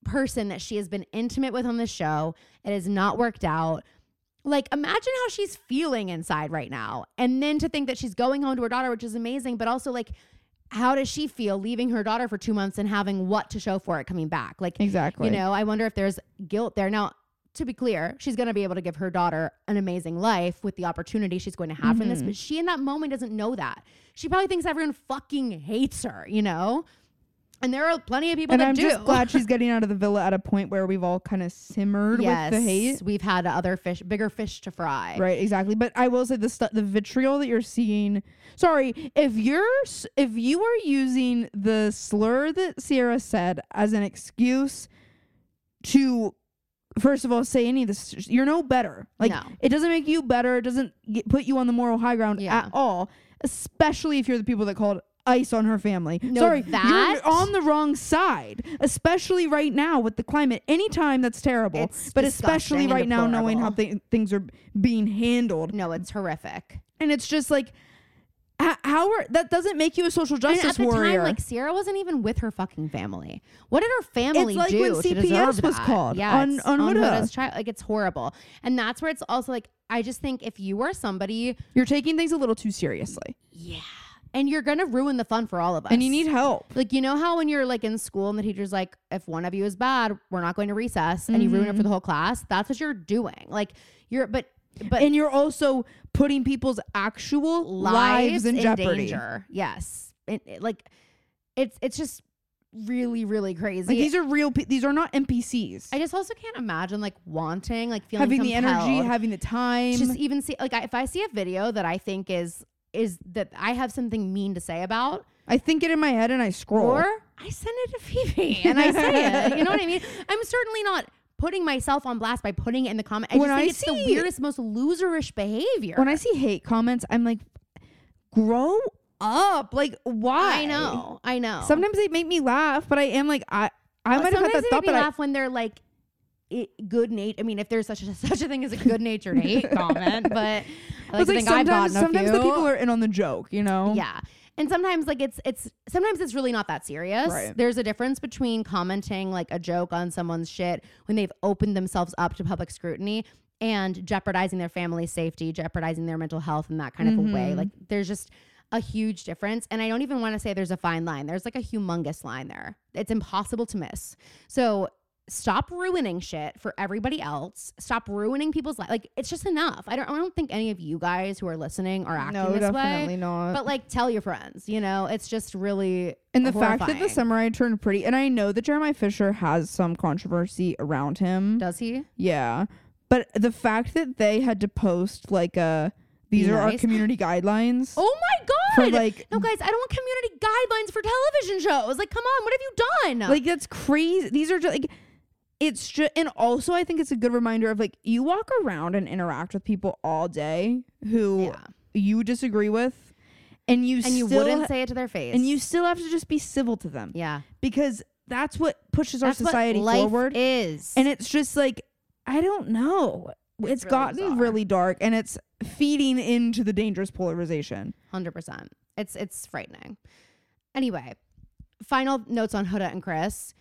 person that she has been intimate with on the show. It has not worked out. Like, imagine how she's feeling inside right now. And then to think that she's going home to her daughter, which is amazing, but also like, how does she feel leaving her daughter for 2 months and having what to show for it coming back? Like, exactly. You know, I wonder if there's guilt there. Now, to be clear, she's going to be able to give her daughter an amazing life with the opportunity she's going to have from this. But she in that moment doesn't know that. She probably thinks everyone fucking hates her, you know? And there are plenty of people that do. And I'm just glad she's getting out of the villa at a point where we've all kind of simmered with the hate. We've had bigger fish to fry. Right, exactly. But I will say the vitriol that you're seeing. Sorry, if you are using the slur that Sierra said as an excuse to, first of all, say any of this, you're no better. Like, no. It doesn't make you better. It doesn't put you on the moral high ground at all. Especially if you're the people that called ice on her family. No, sorry, you're on the wrong side, especially right now with the climate. Anytime that's terrible, but especially right now knowing how things are being handled. No, it's horrific. And it's just like, that doesn't make you a social justice warrior. Time, like, Sierra wasn't even with her fucking family. What did her family do? It's like do when CPS was called on Huda's child. Like, it's horrible. And that's where it's also like, I just think if you are somebody, you're taking things a little too seriously. Yeah. And you're going to ruin the fun for all of us. And you need help. Like, you know how when you're like in school and the teacher's like, if one of you is bad, we're not going to recess, and you ruin it for the whole class. That's what you're doing. Like, but and you're also putting people's actual lives in jeopardy. Danger. Yes. It's just really, really crazy. Like, these are real these are not NPCs. I just also can't imagine like wanting, like feeling having compelled, the energy, having the time. Just even see, like, if I see a video that I think is that I have something mean to say about, I think it in my head and I scroll. Or I send it to Phoebe and I say it. You know what I mean? I'm certainly not putting myself on blast by putting it in the comment. I just think it's the weirdest, most loserish behavior. When I see hate comments, I'm like, grow up. Like, why? I know. Sometimes they make me laugh, but I am like, I might have had that thought, but laugh when they're like, good natured. I mean, if there's such a thing as a good natured hate comment, but I like to think I've gotten a few. Sometimes the people are in on the joke, you know? Yeah. And sometimes like sometimes it's really not that serious. Right. There's a difference between commenting like a joke on someone's shit when they've opened themselves up to public scrutiny and jeopardizing their family's safety, jeopardizing their mental health in that kind of a way. Like, there's just a huge difference. And I don't even want to say there's a fine line. There's like a humongous line there. It's impossible to miss. So stop ruining shit for everybody else. Stop ruining people's life. Like, it's just enough. I don't think any of you guys who are listening are acting this way. No, definitely not. But like, tell your friends, you know, it's just really And the horrifying. fact that the samurai turned pretty, and I know that Jeremiah Fisher has some controversy around him. Does he? Yeah. But the fact that they had to post like these are our community guidelines. Oh my God. For like, no, guys, I don't want community guidelines for television shows. Like, come on, what have you done? Like, that's crazy. These are just like, it's just, and also I think it's a good reminder of like, you walk around and interact with people all day who you disagree with, and you wouldn't say it to their face, and you still have to just be civil to them. Yeah, because that's what pushes our society forward. Is, and it's just like, I don't know. It's really gotten bizarre. Really dark, and it's feeding into the dangerous polarization. 100%. It's frightening. Anyway, final notes on Huda and Chris.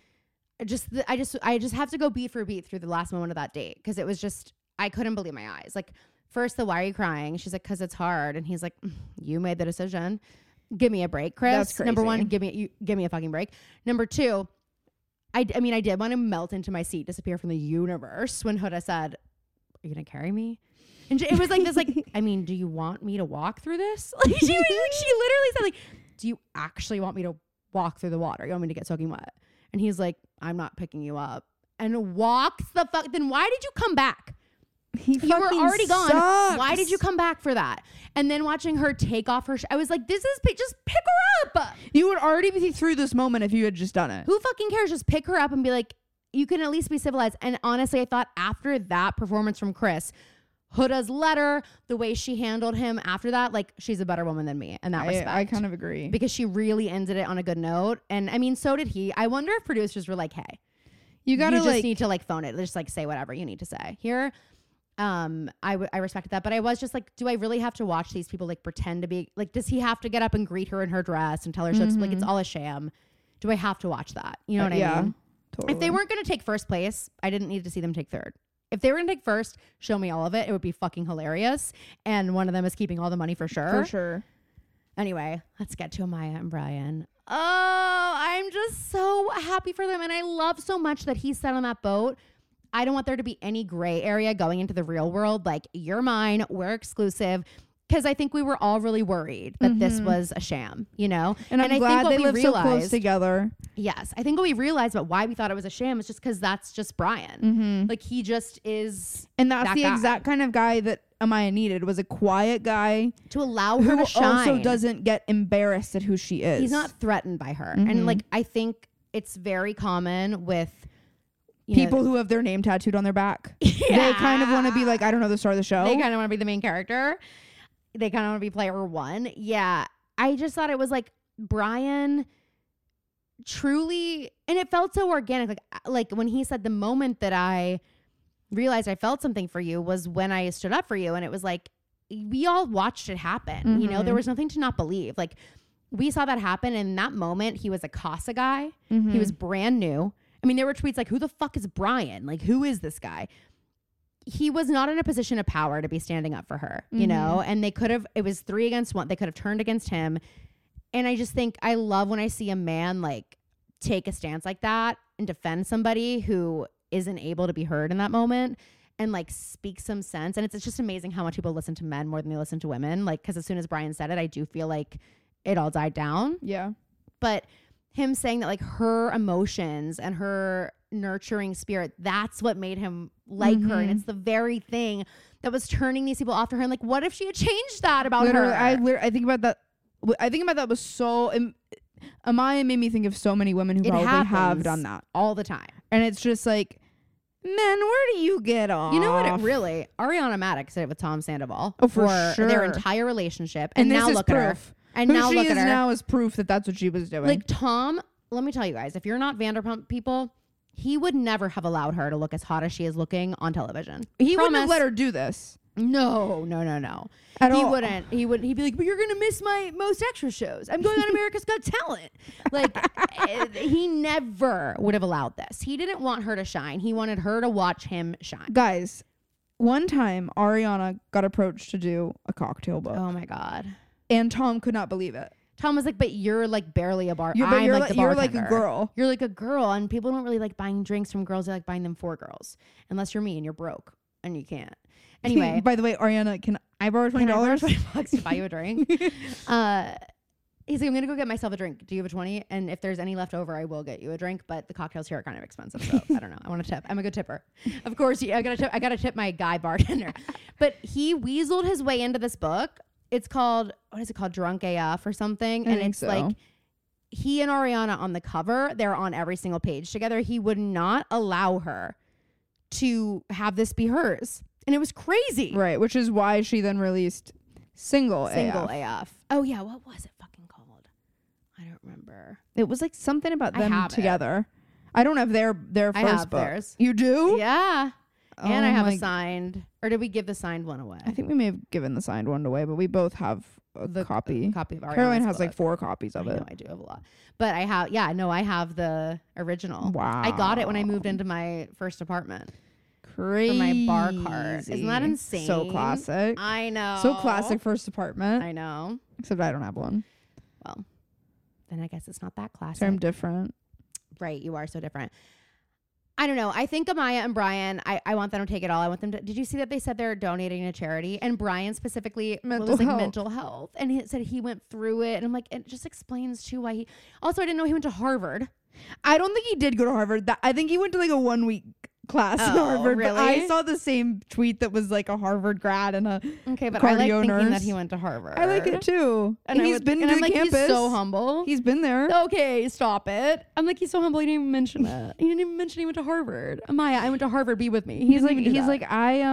I just have to go beat for beat through the last moment of that date, because it was just, I couldn't believe my eyes. Like, first, why are you crying? She's like, because it's hard. And he's like, you made the decision. Give me a break, Chris. That's crazy. Number one, give me a fucking break. Number two, I did want to melt into my seat, disappear from the universe when Huda said, are you gonna carry me? And it was like this, like, I mean, do you want me to walk through this? Like, she literally said, like, do you actually want me to walk through the water? You want me to get soaking wet? And he's like, I'm not picking you up. And walks the fuck. Then why did you come back? You were already gone. Sucks. Why did you come back for that? And then watching her take off her I was like, just pick her up. You would already be through this moment if you had just done it. Who fucking cares? Just pick her up and be like, you can at least be civilized. And honestly, I thought after that performance from Chris, Huda's letter, the way she handled him after that, like, she's a better woman than me in that respect. I kind of agree. Because she really ended it on a good note. And I mean, so did he. I wonder if producers were like, hey, you just need to like phone it. Just like say whatever you need to say here. I respected that, but I was just like, do I really have to watch these people like pretend to be like, does he have to get up and greet her in her dress and tell her she looks like it's all a sham? Do I have to watch that? You know what I mean? Totally. If they weren't going to take first place, I didn't need to see them take third. If they were going to take first, show me all of it. It would be fucking hilarious. And one of them is keeping all the money for sure. For sure. Anyway, let's get to Amaya and Brian. Oh, I'm just so happy for them. And I love so much that he said on that boat, I don't want there to be any gray area going into the real world. Like, you're mine. We're exclusive. Because I think we were all really worried that this was a sham, you know? And I'm glad they live so close together. Yes. I think what we realized about why we thought it was a sham is just because that's just Brian. Like, he just is. And that's the exact kind of guy that Amaya needed, was a quiet guy. To allow her to shine. Who also doesn't get embarrassed at who she is. He's not threatened by her. And, like, I think it's very common with people who have their name tattooed on their back. Yeah. They kind of want to be like, I don't know, the star of the show. They kind of want to be the main character. They kind of want to be player one. Yeah. I just thought it was like Brian truly, and it felt so organic. Like when he said the moment that I realized I felt something for you was when I stood up for you. And it was like, we all watched it happen. You know, there was nothing to not believe. Like, we saw that happen. And in that moment, he was a CASA guy. He was brand new. I mean, there were tweets like, who the fuck is Brian? Like, who is this guy? He was not in a position of power to be standing up for her, you know, and they could have, it was 3 against 1. They could have turned against him. And I just think I love when I see a man like take a stance like that and defend somebody who isn't able to be heard in that moment and like speak some sense. And it's just amazing how much people listen to men more than they listen to women. Like, cause as soon as Brian said it, I do feel like it all died down. Yeah. But him saying that like her emotions and her nurturing spirit, that's what made him like her, and it's the very thing that was turning these people off to her. And like, what if she had changed that about her? I think about that. I think about that was so. Amaya made me think of so many women who probably have done that all the time, and it's just like, men, where do you get off? You know what? It really, Ariana Maddox did it with Tom Sandoval for sure. Their entire relationship, and now look at her. And who now she look is at her. Now is proof that that's what she was doing. Like Tom, let me tell you guys, if you're not Vanderpump people, he would never have allowed her to look as hot as she is looking on television. He wouldn't have let her do this. No. At he all. wouldn't. He'd be like, but you're going to miss my most extra shows. I'm going on America's Got Talent. Like, he never would have allowed this. He didn't want her to shine. He wanted her to watch him shine. Guys, one time Ariana got approached to do a cocktail book. Oh my God. And Tom could not believe it. Tom was like, but you're like barely a bar. You're like a girl. You're like a girl. And people don't really like buying drinks from girls. They like buying them for girls. Unless you're me and you're broke and you can't. Anyway. By the way, Ariana, can I borrow $20? $20 to buy you a drink? He's like, I'm going to go get myself a drink. Do you have a 20? And if there's any left over, I will get you a drink. But the cocktails here are kind of expensive. So I don't know. I want to tip. I'm a good tipper. Of course, I got to tip my guy bartender. But he weaseled his way into this book. It's called, what is it called? Drunk AF or something. And it's like he and Ariana on the cover, they're on every single page together. He would not allow her to have this be hers. And it was crazy. Right. Which is why she then released Single AF. Oh yeah. What was it fucking called? I don't remember. It was like something about them together. I don't have their first book. Theirs. You do? Yeah. And I have a signed, or did we give the signed one away? I think we may have given the signed one away, but we both have the copy. A copy of Ariana's Caroline has book. like 4 copies of it. I do have a lot. But I have the original. Wow. I got it when I moved into my first apartment. Crazy. For my bar cart. Isn't that insane? So classic. I know. So classic first apartment. I know. Except I don't have one. Well, then I guess it's not that classic. So I'm different. Right. You are so different. I don't know. I think Amaya and Brian, I want them to take it all. I want them to. Did you see that they said they're donating to charity? And Brian specifically mental health. And he said he went through it. And I'm like, it just explains too why he. Also, I didn't know he went to Harvard. I don't think he did go to Harvard. I think he went to like a 1-week class at Harvard. Really? But I saw the same tweet that was like a Harvard grad and a but I like thinking that he went to Harvard. I like it too. And he's been to the campus. He's so humble. He's been there. Okay, stop it. I'm like, he's so humble. He didn't even mention it. He didn't even mention he went to Harvard. Amaya, I went to Harvard. Be with me. He's like,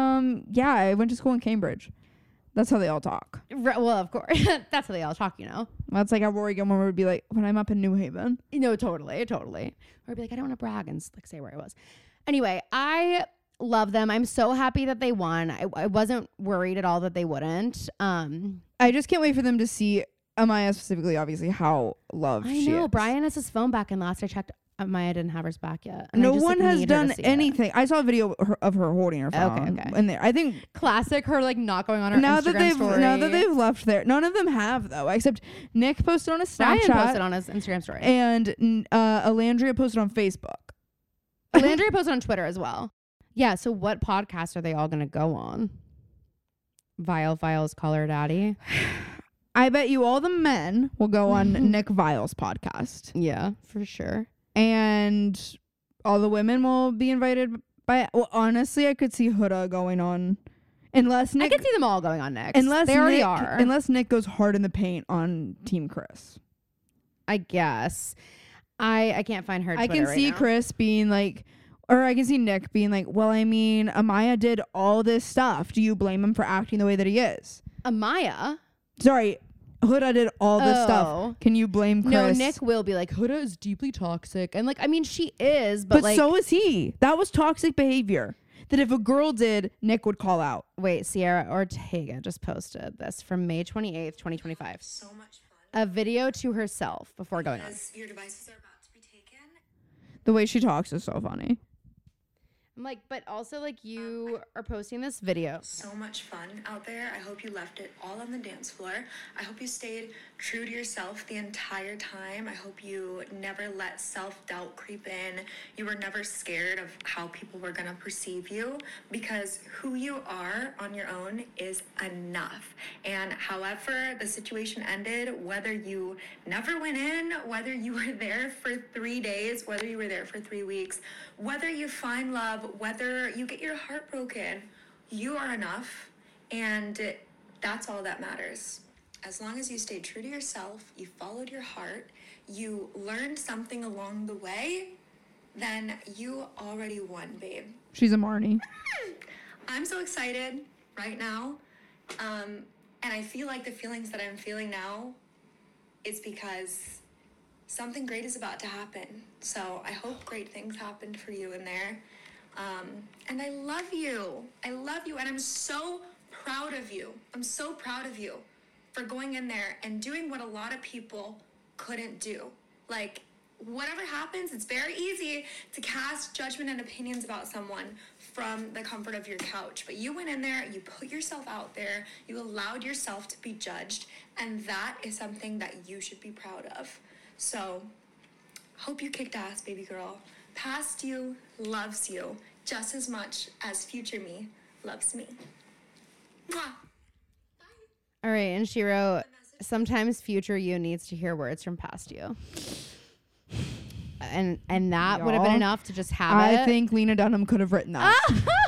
I went to school in Cambridge. That's how they all talk. Right, well, of course. That's how they all talk, you know. That's like how Rory Gilmore would be like, when I'm up in New Haven. No, totally. Or I'd be like, I don't want to brag and like say where I was. Anyway, I love them. I'm so happy that they won. I wasn't worried at all that they wouldn't. I just can't wait for them to see Amaya specifically, obviously, how loved she is. I know. Brian has his phone back, and last I checked, Maya didn't have hers back yet. And no one has done anything. I saw a video of her holding her phone. Okay. And I think classic her like not going on her Instagram story. Now that they've left there, none of them have though, except Nick posted on his Snapchat. Ryan posted on his Instagram story. And Alandria posted on Facebook. Alandria posted on Twitter as well. Yeah, so what podcast are they all going to go on? Vile's Call Her Daddy? I bet you all the men will go on Nick Vile's podcast. Yeah, for sure. And all the women will be invited by... Well, honestly, I could see Huda going on. Unless Nick... I could see them all going on next. They already are. Unless Nick goes hard in the paint on Team Chris. I guess. I can't find her Twitter I can see Chris being like... Or I can see Nick being like, well, I mean, Amaya did all this stuff. Do you blame him for acting the way that he is? Amaya? Sorry, Huda did all this stuff. Can you blame Chris? No, Nick will be like, Huda is deeply toxic. And like, I mean, she is, but like... so is he. That was toxic behavior. That if a girl did, Nick would call out. Wait, Sierra Ortega just posted this from May 28th, 2025. So much fun. A video to herself before going on. Your devices are about to be taken. The way she talks is so funny. I'm like, but also like you are posting this video. So much fun out there. I hope you left it all on the dance floor. I hope you stayed true to yourself the entire time. I hope you never let self-doubt creep in. You were never scared of how people were going to perceive you, because who you are on your own is enough. And however the situation ended, whether you never went in, whether you were there for 3 days, whether you were there for 3 weeks, whether you find love, whether you get your heart broken, you are enough, and that's all that matters. As long as you stayed true to yourself, you followed your heart, you learned something along the way, then you already won, babe. She's a Marnie. I'm so excited right now, and I feel like the feelings that I'm feeling now is because something great is about to happen. So I hope great things happen for you in there. And I love you. I love you. And I'm so proud of you. I'm so proud of you for going in there and doing what a lot of people couldn't do. Like, whatever happens, it's very easy to cast judgment and opinions about someone from the comfort of your couch. But you went in there, you put yourself out there, you allowed yourself to be judged. And that is something that you should be proud of. So, hope you kicked ass, baby girl. Past you loves you just as much as future me loves me. Mwah. Bye. All right, and she wrote, sometimes future you needs to hear words from past you. And that would have been enough to just have it. I think Lena Dunham could have written that.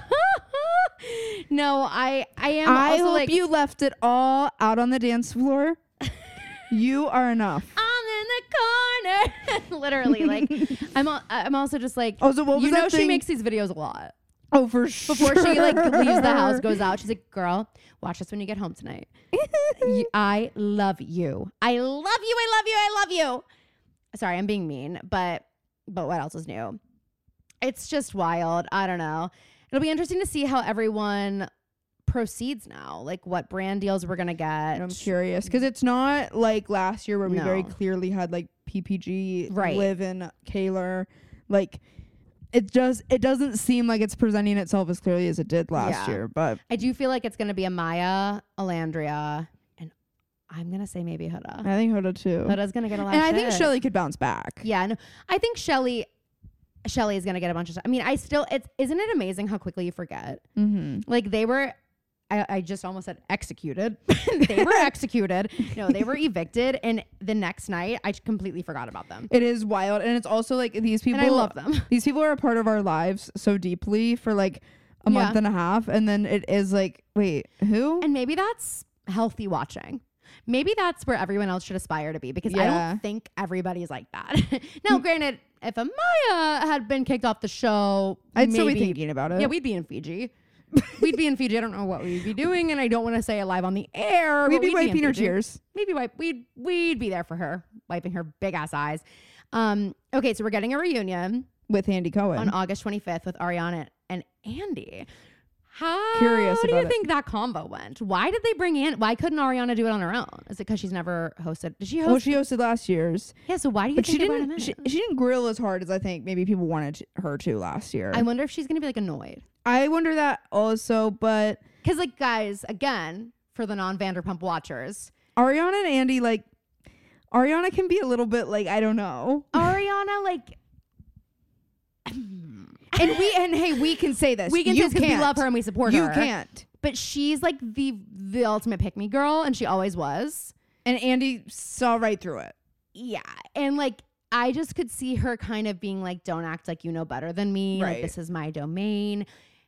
No, I am I also hope like, you left it all out on the dance floor. You are enough. I'm in the corner. Literally, like I'm also just like, oh, so what was that she thing? makes these videos a lot. Oh, for sure. Before she like leaves the house, goes out, she's like, girl, watch this when you get home tonight. I love you. I love you. I love you. I love you. Sorry, I'm being mean, but what else is new? It's just wild. I don't know. It'll be interesting to see how everyone proceeds now, like what brand deals we're gonna get. And I'm curious because it's not like last year where we very clearly had like PPG, Liv and Kaylor. Like it doesn't seem like it's presenting itself as clearly as it did last year. But I do feel like it's gonna be Amaya, Alandria, and I'm gonna say maybe Huda. I think Huda too. Huda's gonna get a lot. And of I think Shelly could bounce back. Yeah, no, I think Shelly is gonna get a bunch of stuff. I mean, isn't it amazing how quickly you forget? Mm-hmm. Like they were. I just almost said executed. They were executed. No, they were evicted. And the next night, I completely forgot about them. It is wild. And it's also like these people. And I love them. These people are a part of our lives so deeply for like a month and a half. And then it is like, wait, who? And maybe that's healthy watching. Maybe that's where everyone else should aspire to be. Because I don't think everybody's like that. Now, granted, if Amaya had been kicked off the show, I'd still be thinking about it. Yeah, we'd be in Fiji. We'd be in Fiji. I don't know what we'd be doing, and I don't want to say it live on the air. We'd be wiping her tears. Maybe we'd be there for her, wiping her big ass eyes. Okay, so we're getting a reunion with Andy Cohen on August 25th with Ariana and Andy. How curious do about you it. think that combo went? Why did they bring in? Why couldn't Ariana do it on her own? Is it because she's never hosted? Did she host? Well, she hosted last year's. Yeah. So why do you But think she they brought him didn't. in? She didn't grill as hard as I think maybe people wanted her to last year. I wonder if she's gonna be like annoyed. I wonder that also, but Because like guys, again, for the non-Vanderpump watchers, Ariana and Andy, like Ariana can be a little bit like, I don't know. Ariana like. And hey, we can say this. We can you say because we can't. love her and we support You her. can't. But she's like the ultimate pick me girl, and she always was. And Andy saw right through it. Yeah, and like I just could see her kind of being like, "Don't act like you know better than me. Right. Like this is my domain."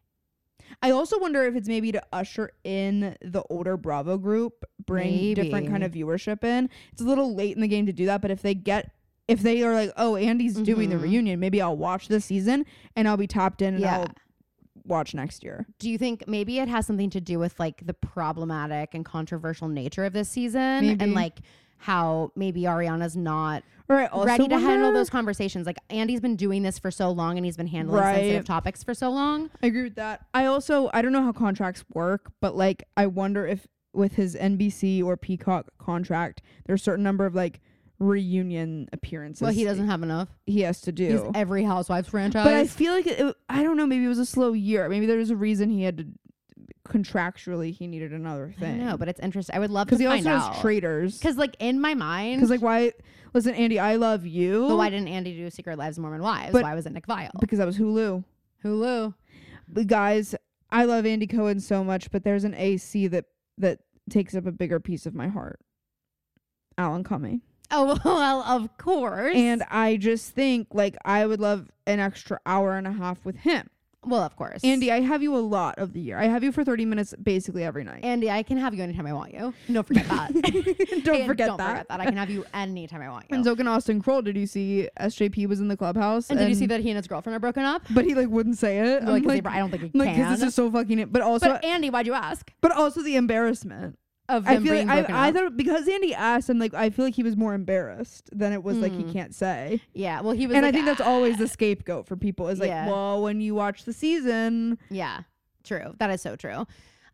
I also wonder if it's maybe to usher in the older Bravo group, bring different kind of viewership in. It's a little late in the game to do that, but if they are like, oh, Andy's doing the reunion, maybe I'll watch this season and I'll be tapped in and I'll watch next year. Do you think maybe it has something to do with like the problematic and controversial nature of this season and like how maybe Ariana's not ready to handle those conversations? Like Andy's been doing this for so long and he's been handling sensitive topics for so long. I agree with that. I don't know how contracts work, but like I wonder if with his NBC or Peacock contract, there's a certain number of like reunion appearances. Well, he doesn't have enough. He has to do. He's every Housewives franchise. But I feel like I don't know. Maybe it was a slow year. Maybe there's a reason he had to contractually he needed another thing. I don't know, but it's interesting. I would love to because he find also out. has traitors. Because like in my mind, Because like why? Listen, Andy, I love you. but why didn't Andy do Secret Lives of Mormon Wives? But- Why was it Nick Viall? Because that was Hulu. Hulu. But guys, I love Andy Cohen so much, but there's an AC that takes up a bigger piece of my heart. Alan Cumming. Oh, well, of course. And I just think like I would love an extra hour and a half with him. well, of course. Andy, I have you a lot of the year. I have you for 30 minutes basically every night. Andy, I can have you anytime I want you. Don't forget that. Don't forget Don't that. forget that. I can have you anytime I want you. And so can Austin Kroll. Did you see SJP was in the clubhouse? And did you see that he and his girlfriend are broken up? But he like wouldn't say it. Like, I'm 'cause I don't think he like, can. this is so fucking. But also, But Andy, why'd you ask? but also the embarrassment. Of I them feel being like broken I up? thought because Andy asked, and like I feel like he was more embarrassed than it was like he can't say. Yeah, well, he was And like, I think that's always the scapegoat for people is like, Yeah. well, when you watch the season, yeah, true. That is so true.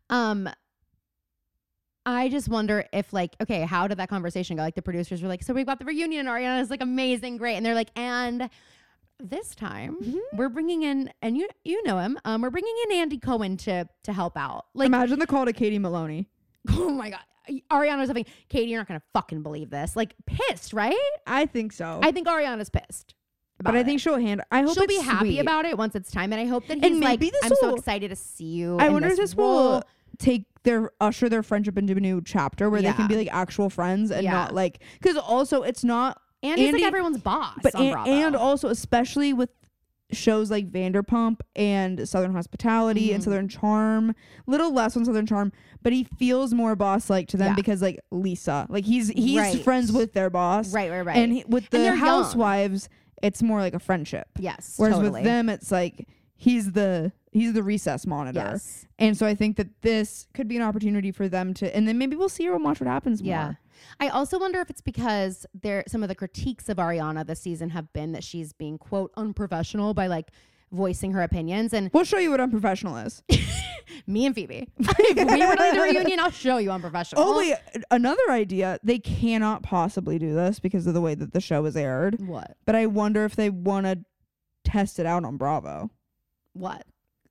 I just wonder if like, okay, how did that conversation go? Like the producers were like, so we've got the reunion and Ariana's like amazing, great. And they're like, and this time we're bringing in, and you know him, we're bringing in Andy Cohen to help out. Like, imagine the call to Katie Maloney. oh my God. Ariana's having, Katie, you're not going to fucking believe this. Like pissed, right? I think so. I think Ariana's pissed. But I think she'll handle. I hope she'll it's be happy sweet. about it once it's time. And I hope that And he's like, maybe this I'm so will- excited to see you. I in wonder if this role. will usher their friendship into a new chapter where they can Yeah. be like actual friends and Yeah. not like, because also it's not Andy's Andy- like everyone's boss. but on Bravo. and also especially with shows like Vanderpump and Southern Hospitality and Southern Charm, little less on Southern Charm, but he feels more boss like to them Yeah. because like Lisa, like he's Right. friends with their boss, Right. and with And the they're young. housewives it's more like a friendship. Yes. Whereas totally. with them it's like he's the recess monitor. Yes. And so I think that this could be an opportunity for them to, and then maybe we'll see her and watch what happens Yeah. more. I also wonder if it's because some of the critiques of Ariana this season have been that she's being quote unprofessional by like voicing her opinions. And We'll show you what unprofessional is. me and Phoebe, if we were to the reunion, I'll show you unprofessional. Oh wait, another idea. They cannot possibly do this because of the way that the show is aired. What? But I wonder if they want to test it out on Bravo. What?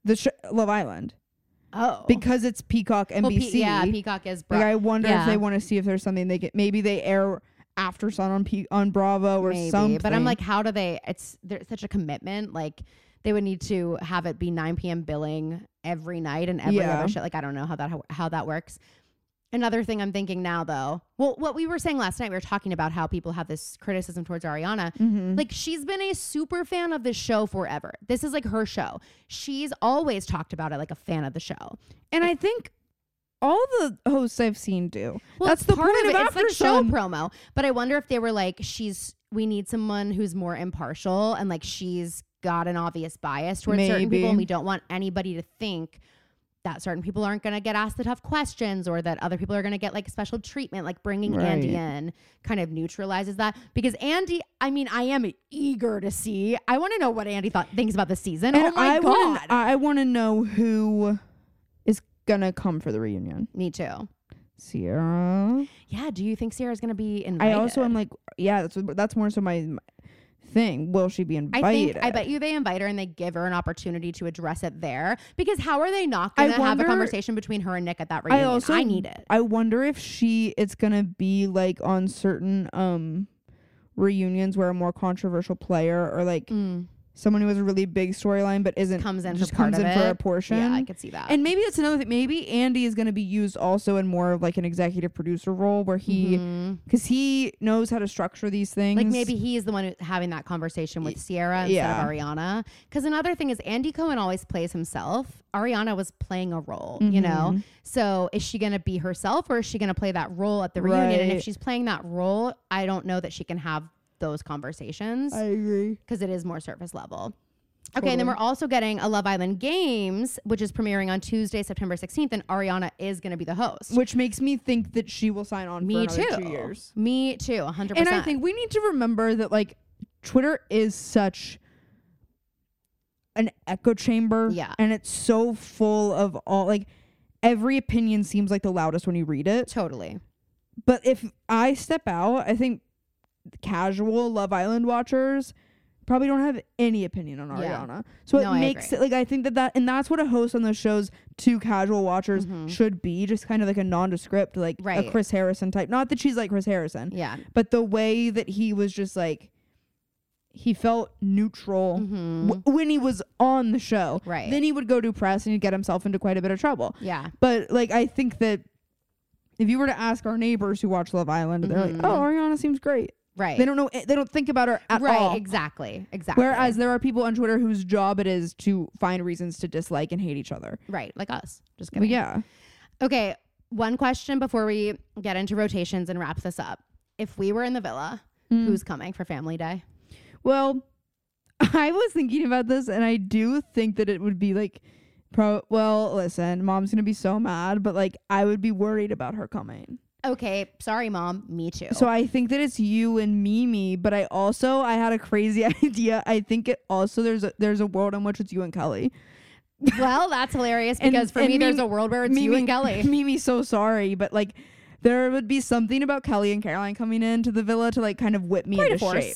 Love Island. Oh. Because it's Peacock NBC. Well, Peacock is Like I wonder yeah. if they want to see if there's something they get. Maybe they air after sun on Bravo or Maybe. something. But I'm like, how do they? There's such a commitment. Like they would need to have it be 9 p.m. billing every night and every Yeah. other shit. Like I don't know how that works. Another thing I'm thinking now, though, well, what we were saying last night, we were talking about how people have this criticism towards Ariana. Like she's been a super fan of this show forever. This is like her show. She's always talked about it like a fan of the show. and I think all the hosts I've seen do. Well, That's it's the part point of it. It's like After show Sun. promo. But I wonder if they were like, we need someone who's more impartial and like she's got an obvious bias towards certain Maybe. people, and we don't want anybody to think that certain people aren't going to get asked the tough questions or that other people are going to get like special treatment. Like bringing Andy in kind of neutralizes that, because Andy, I mean, I am eager to see. I want to know what Andy thinks about the season. And oh my God. I want to know who gonna come for the reunion. Me too. Sierra. Yeah. Do you think Sierra's gonna be invited? I also am like, yeah, that's more so my thing. Will she be invited? I bet you they invite her and they give her an opportunity to address it there, because how are they not gonna have a conversation between her and Nick at that reunion? I need it. I wonder if it's gonna be like on certain reunions where a more controversial player or like someone who has a really big storyline but comes in for a portion. Yeah, I could see that. And maybe that's another thing. Maybe Andy is going to be used also in more of like an executive producer role where because he knows how to structure these things. Like maybe he is the one who's having that conversation with Sierra instead of Ariana. Because another thing is Andy Cohen always plays himself. Ariana was playing a role, you know? So is she going to be herself or is she going to play that role at the reunion? And if she's playing that role, I don't know that she can have those conversations. I agree. Because it is more surface level. Okay, and then we're also getting a Love Island Games, which is premiering on Tuesday, September 16th, and Ariana is going to be the host. Which makes me think that she will sign on for another 2 years. Me too, 100%. And I think we need to remember that like Twitter is such an echo chamber. Yeah. And it's so full of all, like every opinion seems like the loudest when you read it. Totally. But if I step out, I think casual Love Island watchers probably don't have any opinion on Ariana. So it makes it like, I think that and that's what a host on those shows to casual watchers should be, just kind of like a nondescript, like a Chris Harrison type. Not that she's like Chris Harrison. Yeah. But the way that he was just like, he felt neutral when he was on the show. Right. Then he would go to press and he'd get himself into quite a bit of trouble. Yeah. But like, I think that if you were to ask our neighbors who watch Love Island, they're like, oh, Ariana seems great. Right. They don't know. They don't think about her at all. Right. Exactly. Whereas there are people on Twitter whose job it is to find reasons to dislike and hate each other. Right. Like us. Just kidding. But yeah. Okay. One question before we get into rotations and wrap this up. If we were in the villa, who's coming for Family Day? Well, I was thinking about this and I do think that it would be like, well, listen, Mom's going to be so mad, but like I would be worried about her coming. Okay, sorry, Mom. Me too. So I think that it's you and Mimi, but I had a crazy idea. I think it also there's a world in which it's you and Kelly. Well, that's hilarious because for me, there's a world where it's you and Kelly. Mimi's so sorry, but like there would be something about Kelly and Caroline coming into the villa to like kind of whip me into shape.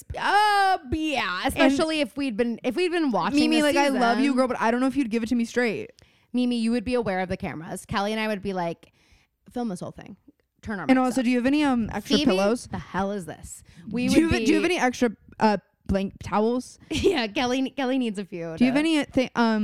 Yeah, especially if we'd been watching. Mimi, like season. I love you, girl, but I don't know if you'd give it to me straight. Mimi, you would be aware of the cameras. Kelly and I would be like, film this whole thing. Turn our mics and also, up. do you have any extra Phoebe, pillows? The hell is this? Do you have any extra blank towels? Yeah, Kelly needs a few. Do you have any is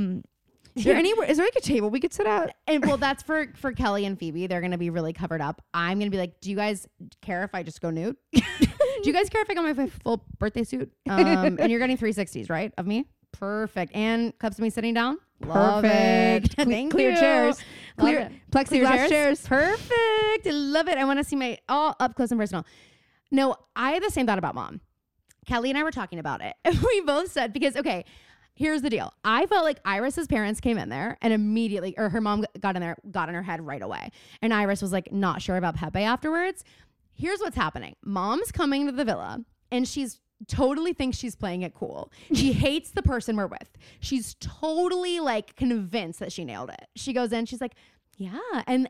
there anywhere? Is there like a table we could sit at? And well, that's for Kelly and Phoebe. They're gonna be really covered up. I'm gonna be like, do you guys care if I just go nude? Do you guys care if I got my full birthday suit? And you're getting 360s, right, of me? Perfect. And cups of me sitting down. Perfect. Thank clear you. chairs. Clear plexiglass chairs. Perfect. I love it. I want to see my all up close and personal. No, I had the same thought about Mom. Kelly and I were talking about it. And we both said, because, okay, here's the deal. I felt like Iris's parents came in there and immediately, or her mom got in her head right away. And Iris was like not sure about Pepe afterwards. Here's what's happening. Mom's coming to the villa and she's totally thinks she's playing it cool. She hates the person we're with. She's totally like convinced that she nailed it. She goes in, she's like, yeah. And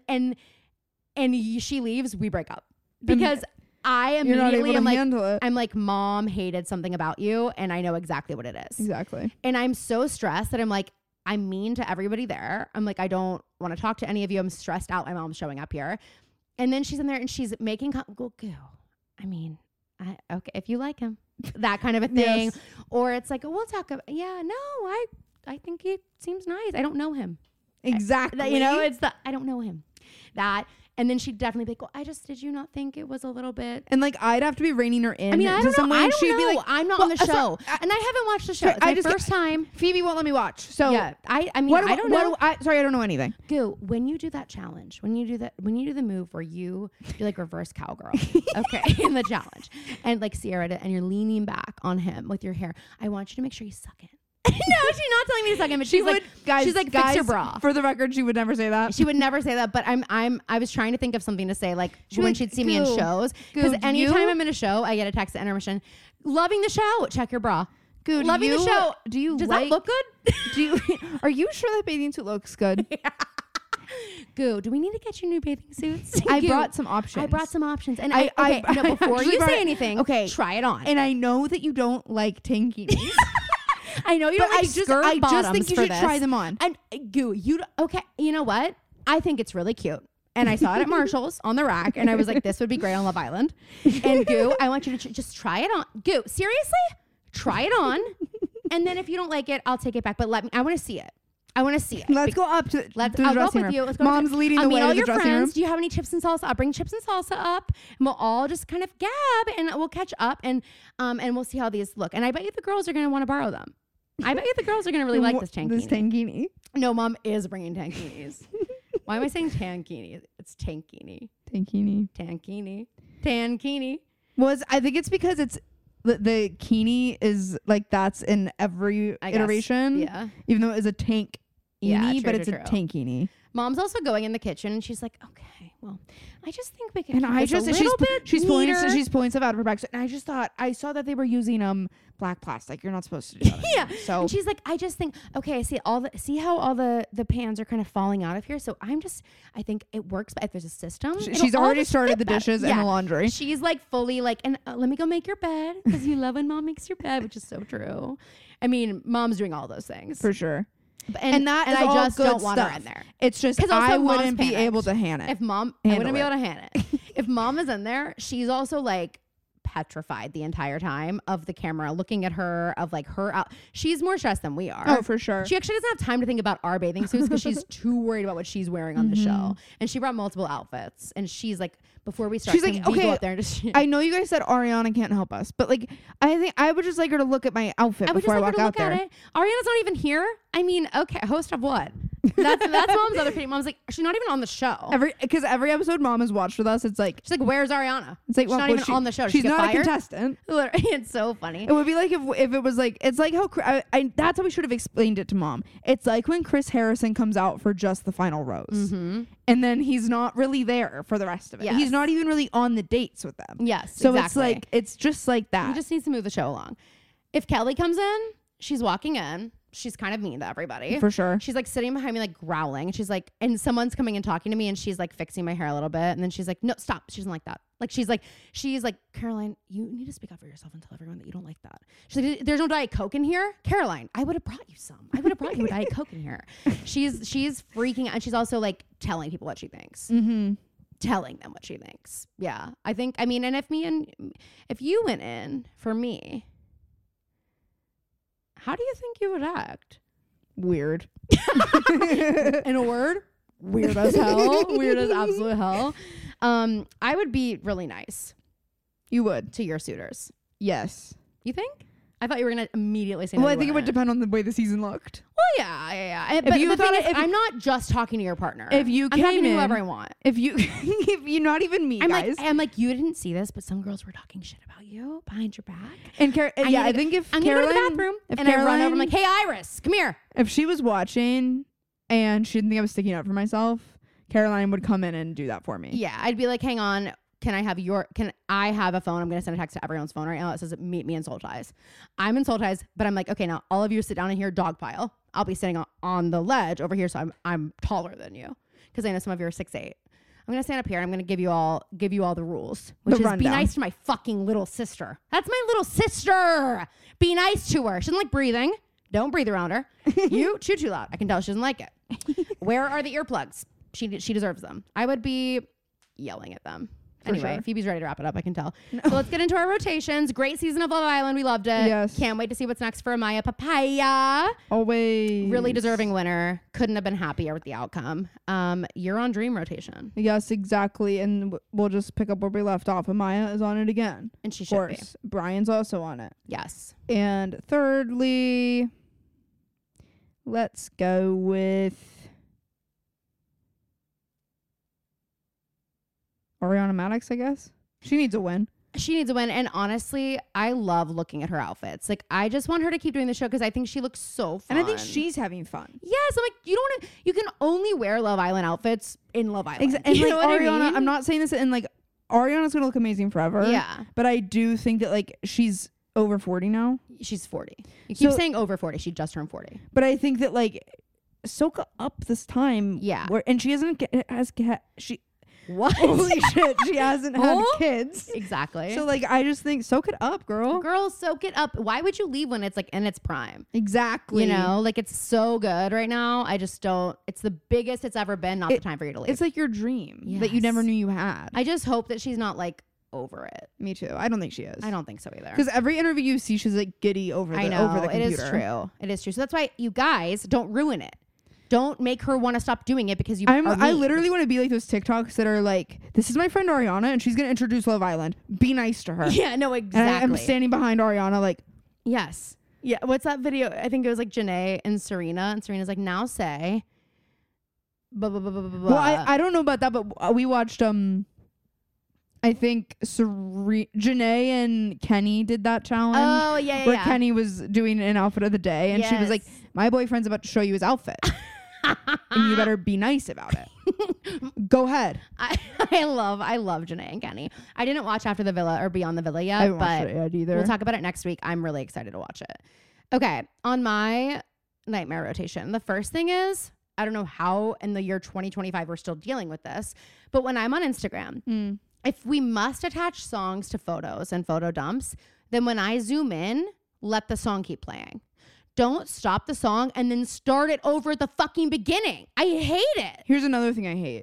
she leaves, we break up. Because I immediately I'm like, Mom hated something about you and I know exactly what it is. Exactly. And I'm so stressed that I'm like, I'm mean to everybody there. I'm like, I don't want to talk to any of you. I'm stressed out. My mom's showing up here. And then she's in there and she's making I mean, okay, if you like him, that kind of a thing. Yes. Or it's like, we'll talk about, I think he seems nice. I don't know him. Exactly. It's I don't know him. That. And then she'd definitely be like, well, did you not think it was a little bit? And like, I'd have to be reining her in. I mean, I don't know. I don't know. Be like, I'm not on the show. And I haven't watched the show. It's my first time. Phoebe won't let me watch. So yeah, I mean, I don't know. Sorry, I don't know anything. Goo, when you do that challenge, when you do the move where you do like reverse cowgirl, okay, in the challenge, and like Sierra did, and you're leaning back on him with your hair, I want you to make sure you suck it. No, she's not telling me to suck him, but she's like, fix your bra. For the record, she would never say that. She would never say that, but I was trying to think of something to say, like when she'd see me in shows. Because anytime I'm in a show, I get a text at intermission, loving the show, check your bra. Good. Loving the show. Does that look good? Are you sure that bathing suit looks good? Yeah. Goo, do we need to get you new bathing suits? I Goo, brought some options. I brought some options. And I before actually you brought- say anything, okay. try it on. And I know that you don't like tankinis. I know you but don't like skirt I bottoms just think you for should this. try them on. And Goo, okay, you know what? I think it's really cute. And I saw it at Marshall's on the rack, and I was like, this would be great on Love Island. And Goo, I want you to just try it on. Goo, seriously? Try it on. And then if you don't like it, I'll take it back. But I want to see it. I want to see it. Let's go up to the I'll go up dressing with room. you. Let's go Mom's leading the way all to the your dressing friends. room. Do you have any chips and salsa? I'll bring chips and salsa up, and we'll all just kind of gab, and we'll catch up, and we'll see how these look. And I bet you the girls are going to want to borrow them. I bet you the girls are going to really like this tankini. This tankini. No, Mom is bringing tankinis. Why am I saying tankini? It's tankini. Tankini. Tankini. Tankini. I think it's because it's the kini is like that's in every iteration. Yeah. Even though it is a tank. Yeah, but true, it's true. a tankini. Mom's also going in the kitchen, and she's like, "Okay, well, I just think we can." And keep I this just a little bit she's neater. pulling stuff out of her bag. And I just thought I saw that they were using black plastic. You're not supposed to do that. Yeah. So And she's like, I just think, okay, I see how all the pans are kind of falling out of here. So I think it works. But if there's a system, she's it'll all already just started fit the better. dishes and the laundry. She's like fully like, and let me go make your bed because you love when Mom makes your bed, which is so true. I mean, Mom's doing all those things For sure. and that and is I all just good don't want her stuff. in there. It's just 'Cause also I Mom's wouldn't be panicked. able to hand it. If Mom, I wouldn't be able to hand it. If Mom is in there, she's also like petrified the entire time of the camera looking at her, of like her out. She's more stressed than we are. Oh, for sure. She actually doesn't have time to think about our bathing suits because she's too worried about what she's wearing on the show. And she brought multiple outfits, and she's like, before we start, She's like, can we go okay, up there and just I know you guys said Ariana can't help us, but like I think I would just like her to look at my outfit I would before I just like walk her to out look there. at it. Ariana's not even here. I mean, okay, host of what? That's Mom's other pity. Mom's like, she's not even on the show. Because every episode Mom has watched with us, it's like She's like, where's Ariana? it's like she's not even on the show. Did She's she get not fired? a contestant. Literally, it's so funny. It would be like if it was like it's like how that's how we should have explained it to Mom. It's like when Chris Harrison comes out for just the final rose, and then he's not really there for the rest of it. Yes. He's not even really on the dates with them. Yes, So exactly. it's like it's just like that. He just needs to move the show along. If Kelly comes in, she's walking in. She's kind of mean to everybody. For sure. She's like sitting behind me, like growling. She's like, and someone's coming and talking to me, and she's like fixing my hair a little bit. And then she's like, no, stop. She doesn't like that. Like, she's like, Caroline, you need to speak up for yourself and tell everyone that you don't like that. She's like, there's no Diet Coke in here. Caroline, I would have brought you some. I would have brought you a Diet Coke in here. She's freaking out. And she's also like telling people what she thinks. Mm-hmm. Telling them what she thinks. Yeah. And if you went in for me, how do you think you would act? Weird. In a word, weird as hell. Weird as absolute hell. I would be really nice You would. to your suitors. Yes. You think? I thought you were gonna immediately say. Well, no, I you think it would wouldn't. depend on the way the season looked. Well, yeah. If you thought I'm not just talking to your partner. If you I'm talking came to in- whoever I want. If you not even me, guys. I'm like, you didn't see this, but some girls were talking shit about you behind your back. And I think if I'm Caroline, gonna go to the bathroom if and I run Caroline- over, I'm like, hey, Iris, come here. if she was watching and she didn't think I was sticking up for myself, Caroline would come in and do that for me. Yeah, I'd be like, hang on. Can I have a phone? I'm going to send a text to everyone's phone right now that says meet me in Soul Ties. I'm in Soul Ties, but I'm like, okay, now all of you sit down in here, dog pile. I'll be sitting on the ledge over here, so I'm taller than you because I know some of you are 6'8". I'm going to stand up here. I'm going to give you all the rules, which is be rundown. nice to my fucking little sister. That's my little sister. Be nice to her. She doesn't like breathing. Don't breathe around her. You chew too loud. I can tell she doesn't like it. Where are the earplugs? She deserves them. I would be yelling at them. Anyway, sure. Phoebe's ready to wrap it up. I can tell. No. So let's get into our rotations. Great season of Love Island. We loved it. Yes. Can't wait to see what's next for Amaya Papaya. Always. Really deserving winner. Couldn't have been happier with the outcome. You're on Dream rotation. Yes, exactly. And we'll just pick up where we left off. Amaya is on it again. And she Of should be. course. Brian's also on it. Yes. And thirdly, let's go with Ariana Maddox, I guess. She needs a win. She needs a win. And honestly, I love looking at her outfits. Like, I just want her to keep doing the show because I think she looks so fun. And I think she's having fun. Yes. I'm like, you can only wear Love Island outfits in Love Island. And You like know what I Ariana, mean? I'm not saying this in like Ariana's gonna look amazing forever. Yeah. But I do think that like she's over 40 now. She's 40. You keep So- saying over 40. She just turned 40. But I think that like soak up this time. Yeah. And she she What? holy shit, she hasn't had kids. Exactly. So like I just think soak it up, girl. Girl, soak it up. Why would you leave when it's like in its prime? Exactly. You know, like it's so good right now. I just don't. It's the biggest it's ever been. Not the time for you to leave. It's like your dream that you never knew you had. I just hope that she's not like over it. Me too. I don't think she is. I don't think so either. Because every interview you see, she's like giddy over the computer. It is true. It is true. So that's why you guys don't ruin it. Don't make her want to stop doing it because I literally want to be like those TikToks that are like, this is my friend Ariana and she's gonna introduce Love Island. Be nice to her. Yeah, no, exactly. And I'm standing behind Ariana like, yes. Yeah. What's that video? I think it was like Janae and Serena. And Serena's like, now say. Well, I don't know about that, but we watched I think Janae and Kenny did that challenge. Oh, yeah, where Kenny was doing an outfit of the day. And she was like, my boyfriend's about to show you his outfit. And you better be nice about it. Go ahead. I love Janae and Kenny. I didn't watch After the Villa or Beyond the Villa yet. I haven't watched it yet either. We'll talk about it next week. I'm really excited to watch it. Okay. On my nightmare rotation, the first thing is, I don't know how in the year 2025 we're still dealing with this, but when I'm on Instagram, if we must attach songs to photos and photo dumps, then when I zoom in, let the song keep playing. Don't stop the song and then start it over at the fucking beginning. I hate it. Here's another thing I hate.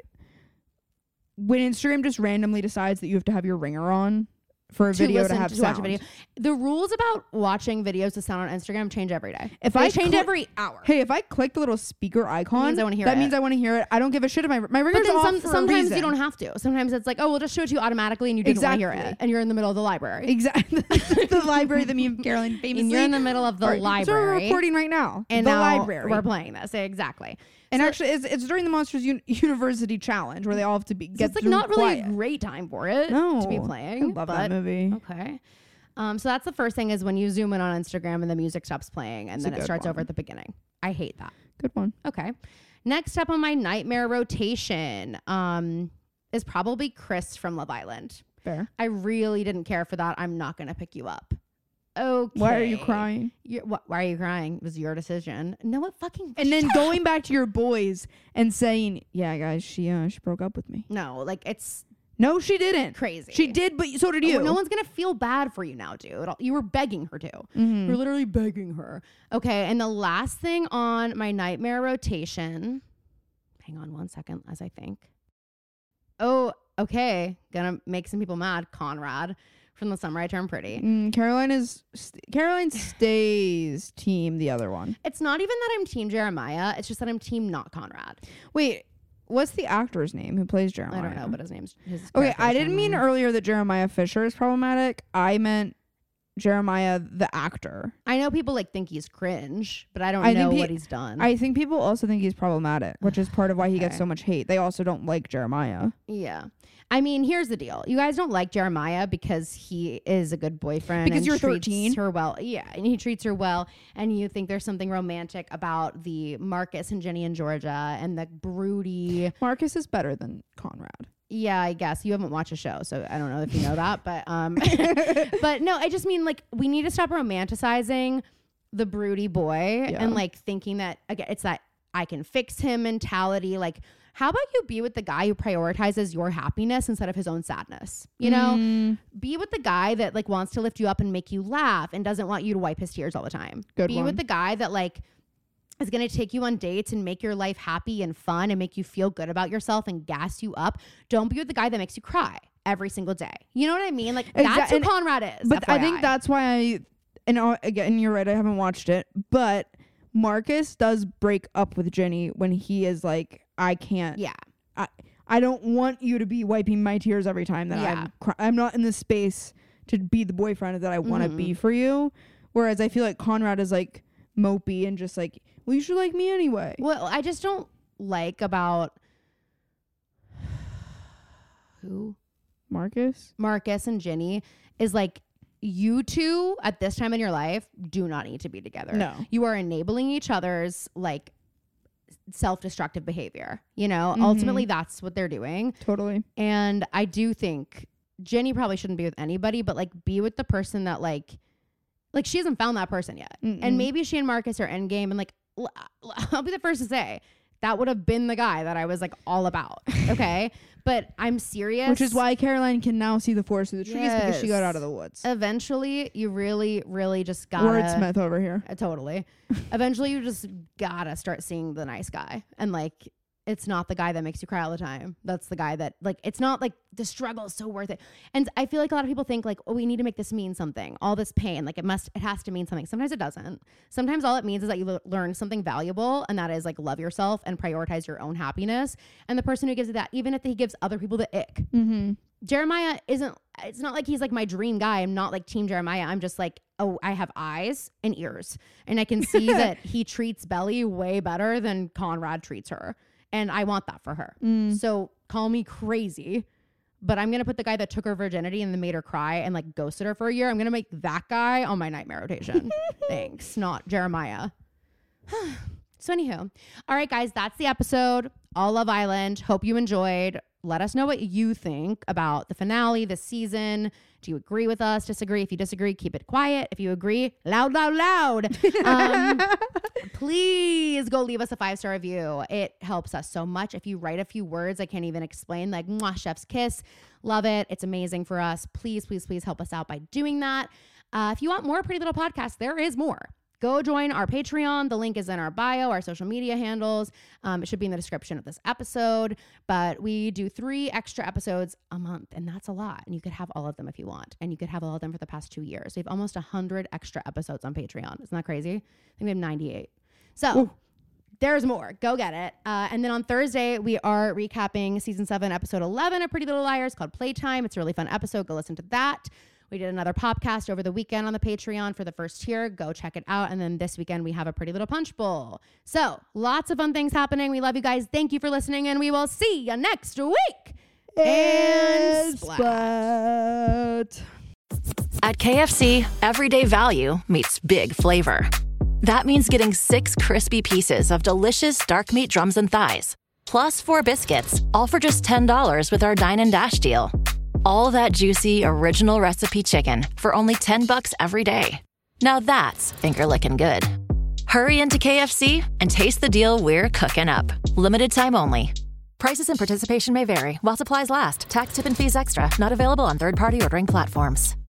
When Instagram just randomly decides that you have to have your ringer on for a video to have sound. Watch a video. The rules about watching videos to sound on Instagram change every day. If I change every hour. Hey, if I click the little speaker icon, means I wanna hear that it. means I want to hear it. I don't give a shit if my ringer's off for a sometimes reason. you don't have to. Sometimes it's like, oh, we'll just show it to you automatically and you didn't want to hear it. And you're in the middle of the library. Exactly. The library that me and Caroline famously. And you're in the middle of the library. So we're recording right now. And the now library. We're playing this. Exactly. And actually, it's during the Monsters University Challenge where they all have to be It's like not really a great time for it to be playing. I love that movie. Okay. So that's the first thing is when you zoom in on Instagram and the music stops playing and then it starts over at the beginning. I hate that. Good one. Okay. Next up on my nightmare rotation is probably Chris from Love Island. Fair. I really didn't care for that. I'm not going to pick you up. Okay. Why are you crying? Why are you crying? It was your decision. No, it fucking. And then going back to your boys and saying, "Yeah, guys, she broke up with me." No, like it's. No, she didn't. Crazy. She did, but so did you. No one's gonna feel bad for you now, dude. You were begging her to. Mm-hmm. You're literally begging her. Okay, and the last thing on my nightmare rotation. Hang on one second, as I think. Oh, okay. Gonna make some people mad. Conrad from The Summer I Turned Pretty. Caroline stays team the other one. It's not even that I'm team Jeremiah. It's just that I'm team not Conrad. Wait, what's the actor's name who plays Jeremiah? I don't know, but his name's okay. I didn't mean earlier that Jeremiah Fisher is problematic. I meant Jeremiah the actor. I know people think he's cringe, but I don't know what he's done. I think people also think he's problematic, which is part of why he gets so much hate. They also don't like Jeremiah. Yeah. I mean, here's the deal. You guys don't like Jeremiah because he is a good boyfriend. Because you're 13. Her well. Yeah. And he treats her well. And you think there's something romantic about the Marcus and Jenny and Georgia and the broody. Marcus is better than Conrad. Yeah, I guess. You haven't watched a show, so I don't know if you know that. But but no, I just mean we need to stop romanticizing the broody boy and thinking that, again, it's that I can fix him mentality. How about you be with the guy who prioritizes your happiness instead of his own sadness? You know, be with the guy that wants to lift you up and make you laugh and doesn't want you to wipe his tears all the time. Be with the guy that is going to take you on dates and make your life happy and fun and make you feel good about yourself and gas you up. Don't be with the guy that makes you cry every single day. You know what I mean? That's who Conrad is. But FYI. I think that's why again, you're right, I haven't watched it, but Marcus does break up with Jenny when he is I can't. Yeah. I don't want you to be wiping my tears every time that I'm not in the space to be the boyfriend that I want to be for you. Whereas I feel like Conrad is mopey and just well, you should like me anyway. Well, I just don't like about who? Marcus and Jenny is you two at this time in your life do not need to be together. No. You are enabling each other's self-destructive behavior. You know, ultimately that's what they're doing. Totally. And I do think Jenny probably shouldn't be with anybody, but be with the person that she hasn't found that person yet. And maybe she and Marcus are endgame and I'll be the first to say that would have been the guy that I was like all about. Okay. But I'm serious. Which is why Caroline can now see the forest through the trees because she got out of the woods. Eventually, you really, really just gotta. Wordsmith over here. Totally. Eventually, you just gotta start seeing the nice guy. And like, it's not the guy that makes you cry all the time. That's the guy that, like, it's not like the struggle is so worth it. And I feel like a lot of people think like, oh, we need to make this mean something. All this pain, like it has to mean something. Sometimes it doesn't. Sometimes all it means is that you learn something valuable, and that is like love yourself and prioritize your own happiness. And the person who gives you that, even if he gives other people the ick. Mm-hmm. Jeremiah it's not like he's like my dream guy. I'm not like Team Jeremiah. I'm just like, oh, I have eyes and ears, and I can see that he treats Belly way better than Conrad treats her. And I want that for her. So call me crazy, but I'm going to put the guy that took her virginity and then made her cry and like ghosted her for a year. I'm going to make that guy on my nightmare rotation. Thanks. Not Jeremiah. So anywho. All right, guys, that's the episode. All Love Island. Hope you enjoyed. Let us know what you think about the finale this season. Do you agree with us? Disagree? If you disagree, keep it quiet. If you agree, loud, loud, loud. Please go leave us a 5-star review. It helps us so much. If you write a few words, I can't even explain, like, mwah, chef's kiss. Love it. It's amazing for us. Please, please, please help us out by doing that. If you want more Pretty Little Podcasts, there is more. Go join our Patreon. The link is in our bio, our social media handles. It should be in the description of this episode. But we do 3 extra episodes a month, and that's a lot. And you could have all of them if you want. And you could have all of them for the past 2 years. So we have almost 100 extra episodes on Patreon. Isn't that crazy? I think we have 98. So there's more. Go get it. And then on Thursday, we are recapping season 7, episode 11 of Pretty Little Liars called Playtime. It's a really fun episode. Go listen to that. We did another podcast over the weekend on the Patreon for the first tier. Go check it out. And then this weekend, we have a Pretty Little Punch Bowl. So lots of fun things happening. We love you guys. Thank you for listening. And we will see you next week. And splat. At KFC, everyday value meets big flavor. That means getting 6 crispy pieces of delicious dark meat drums and thighs, plus 4 biscuits, all for just $10 with our Dine and Dash deal. All that juicy, original recipe chicken for only $10 every day. Now that's finger-licking good. Hurry into KFC and taste the deal we're cooking up. Limited time only. Prices and participation may vary while supplies last. Tax, tip, and fees extra. Not available on third-party ordering platforms.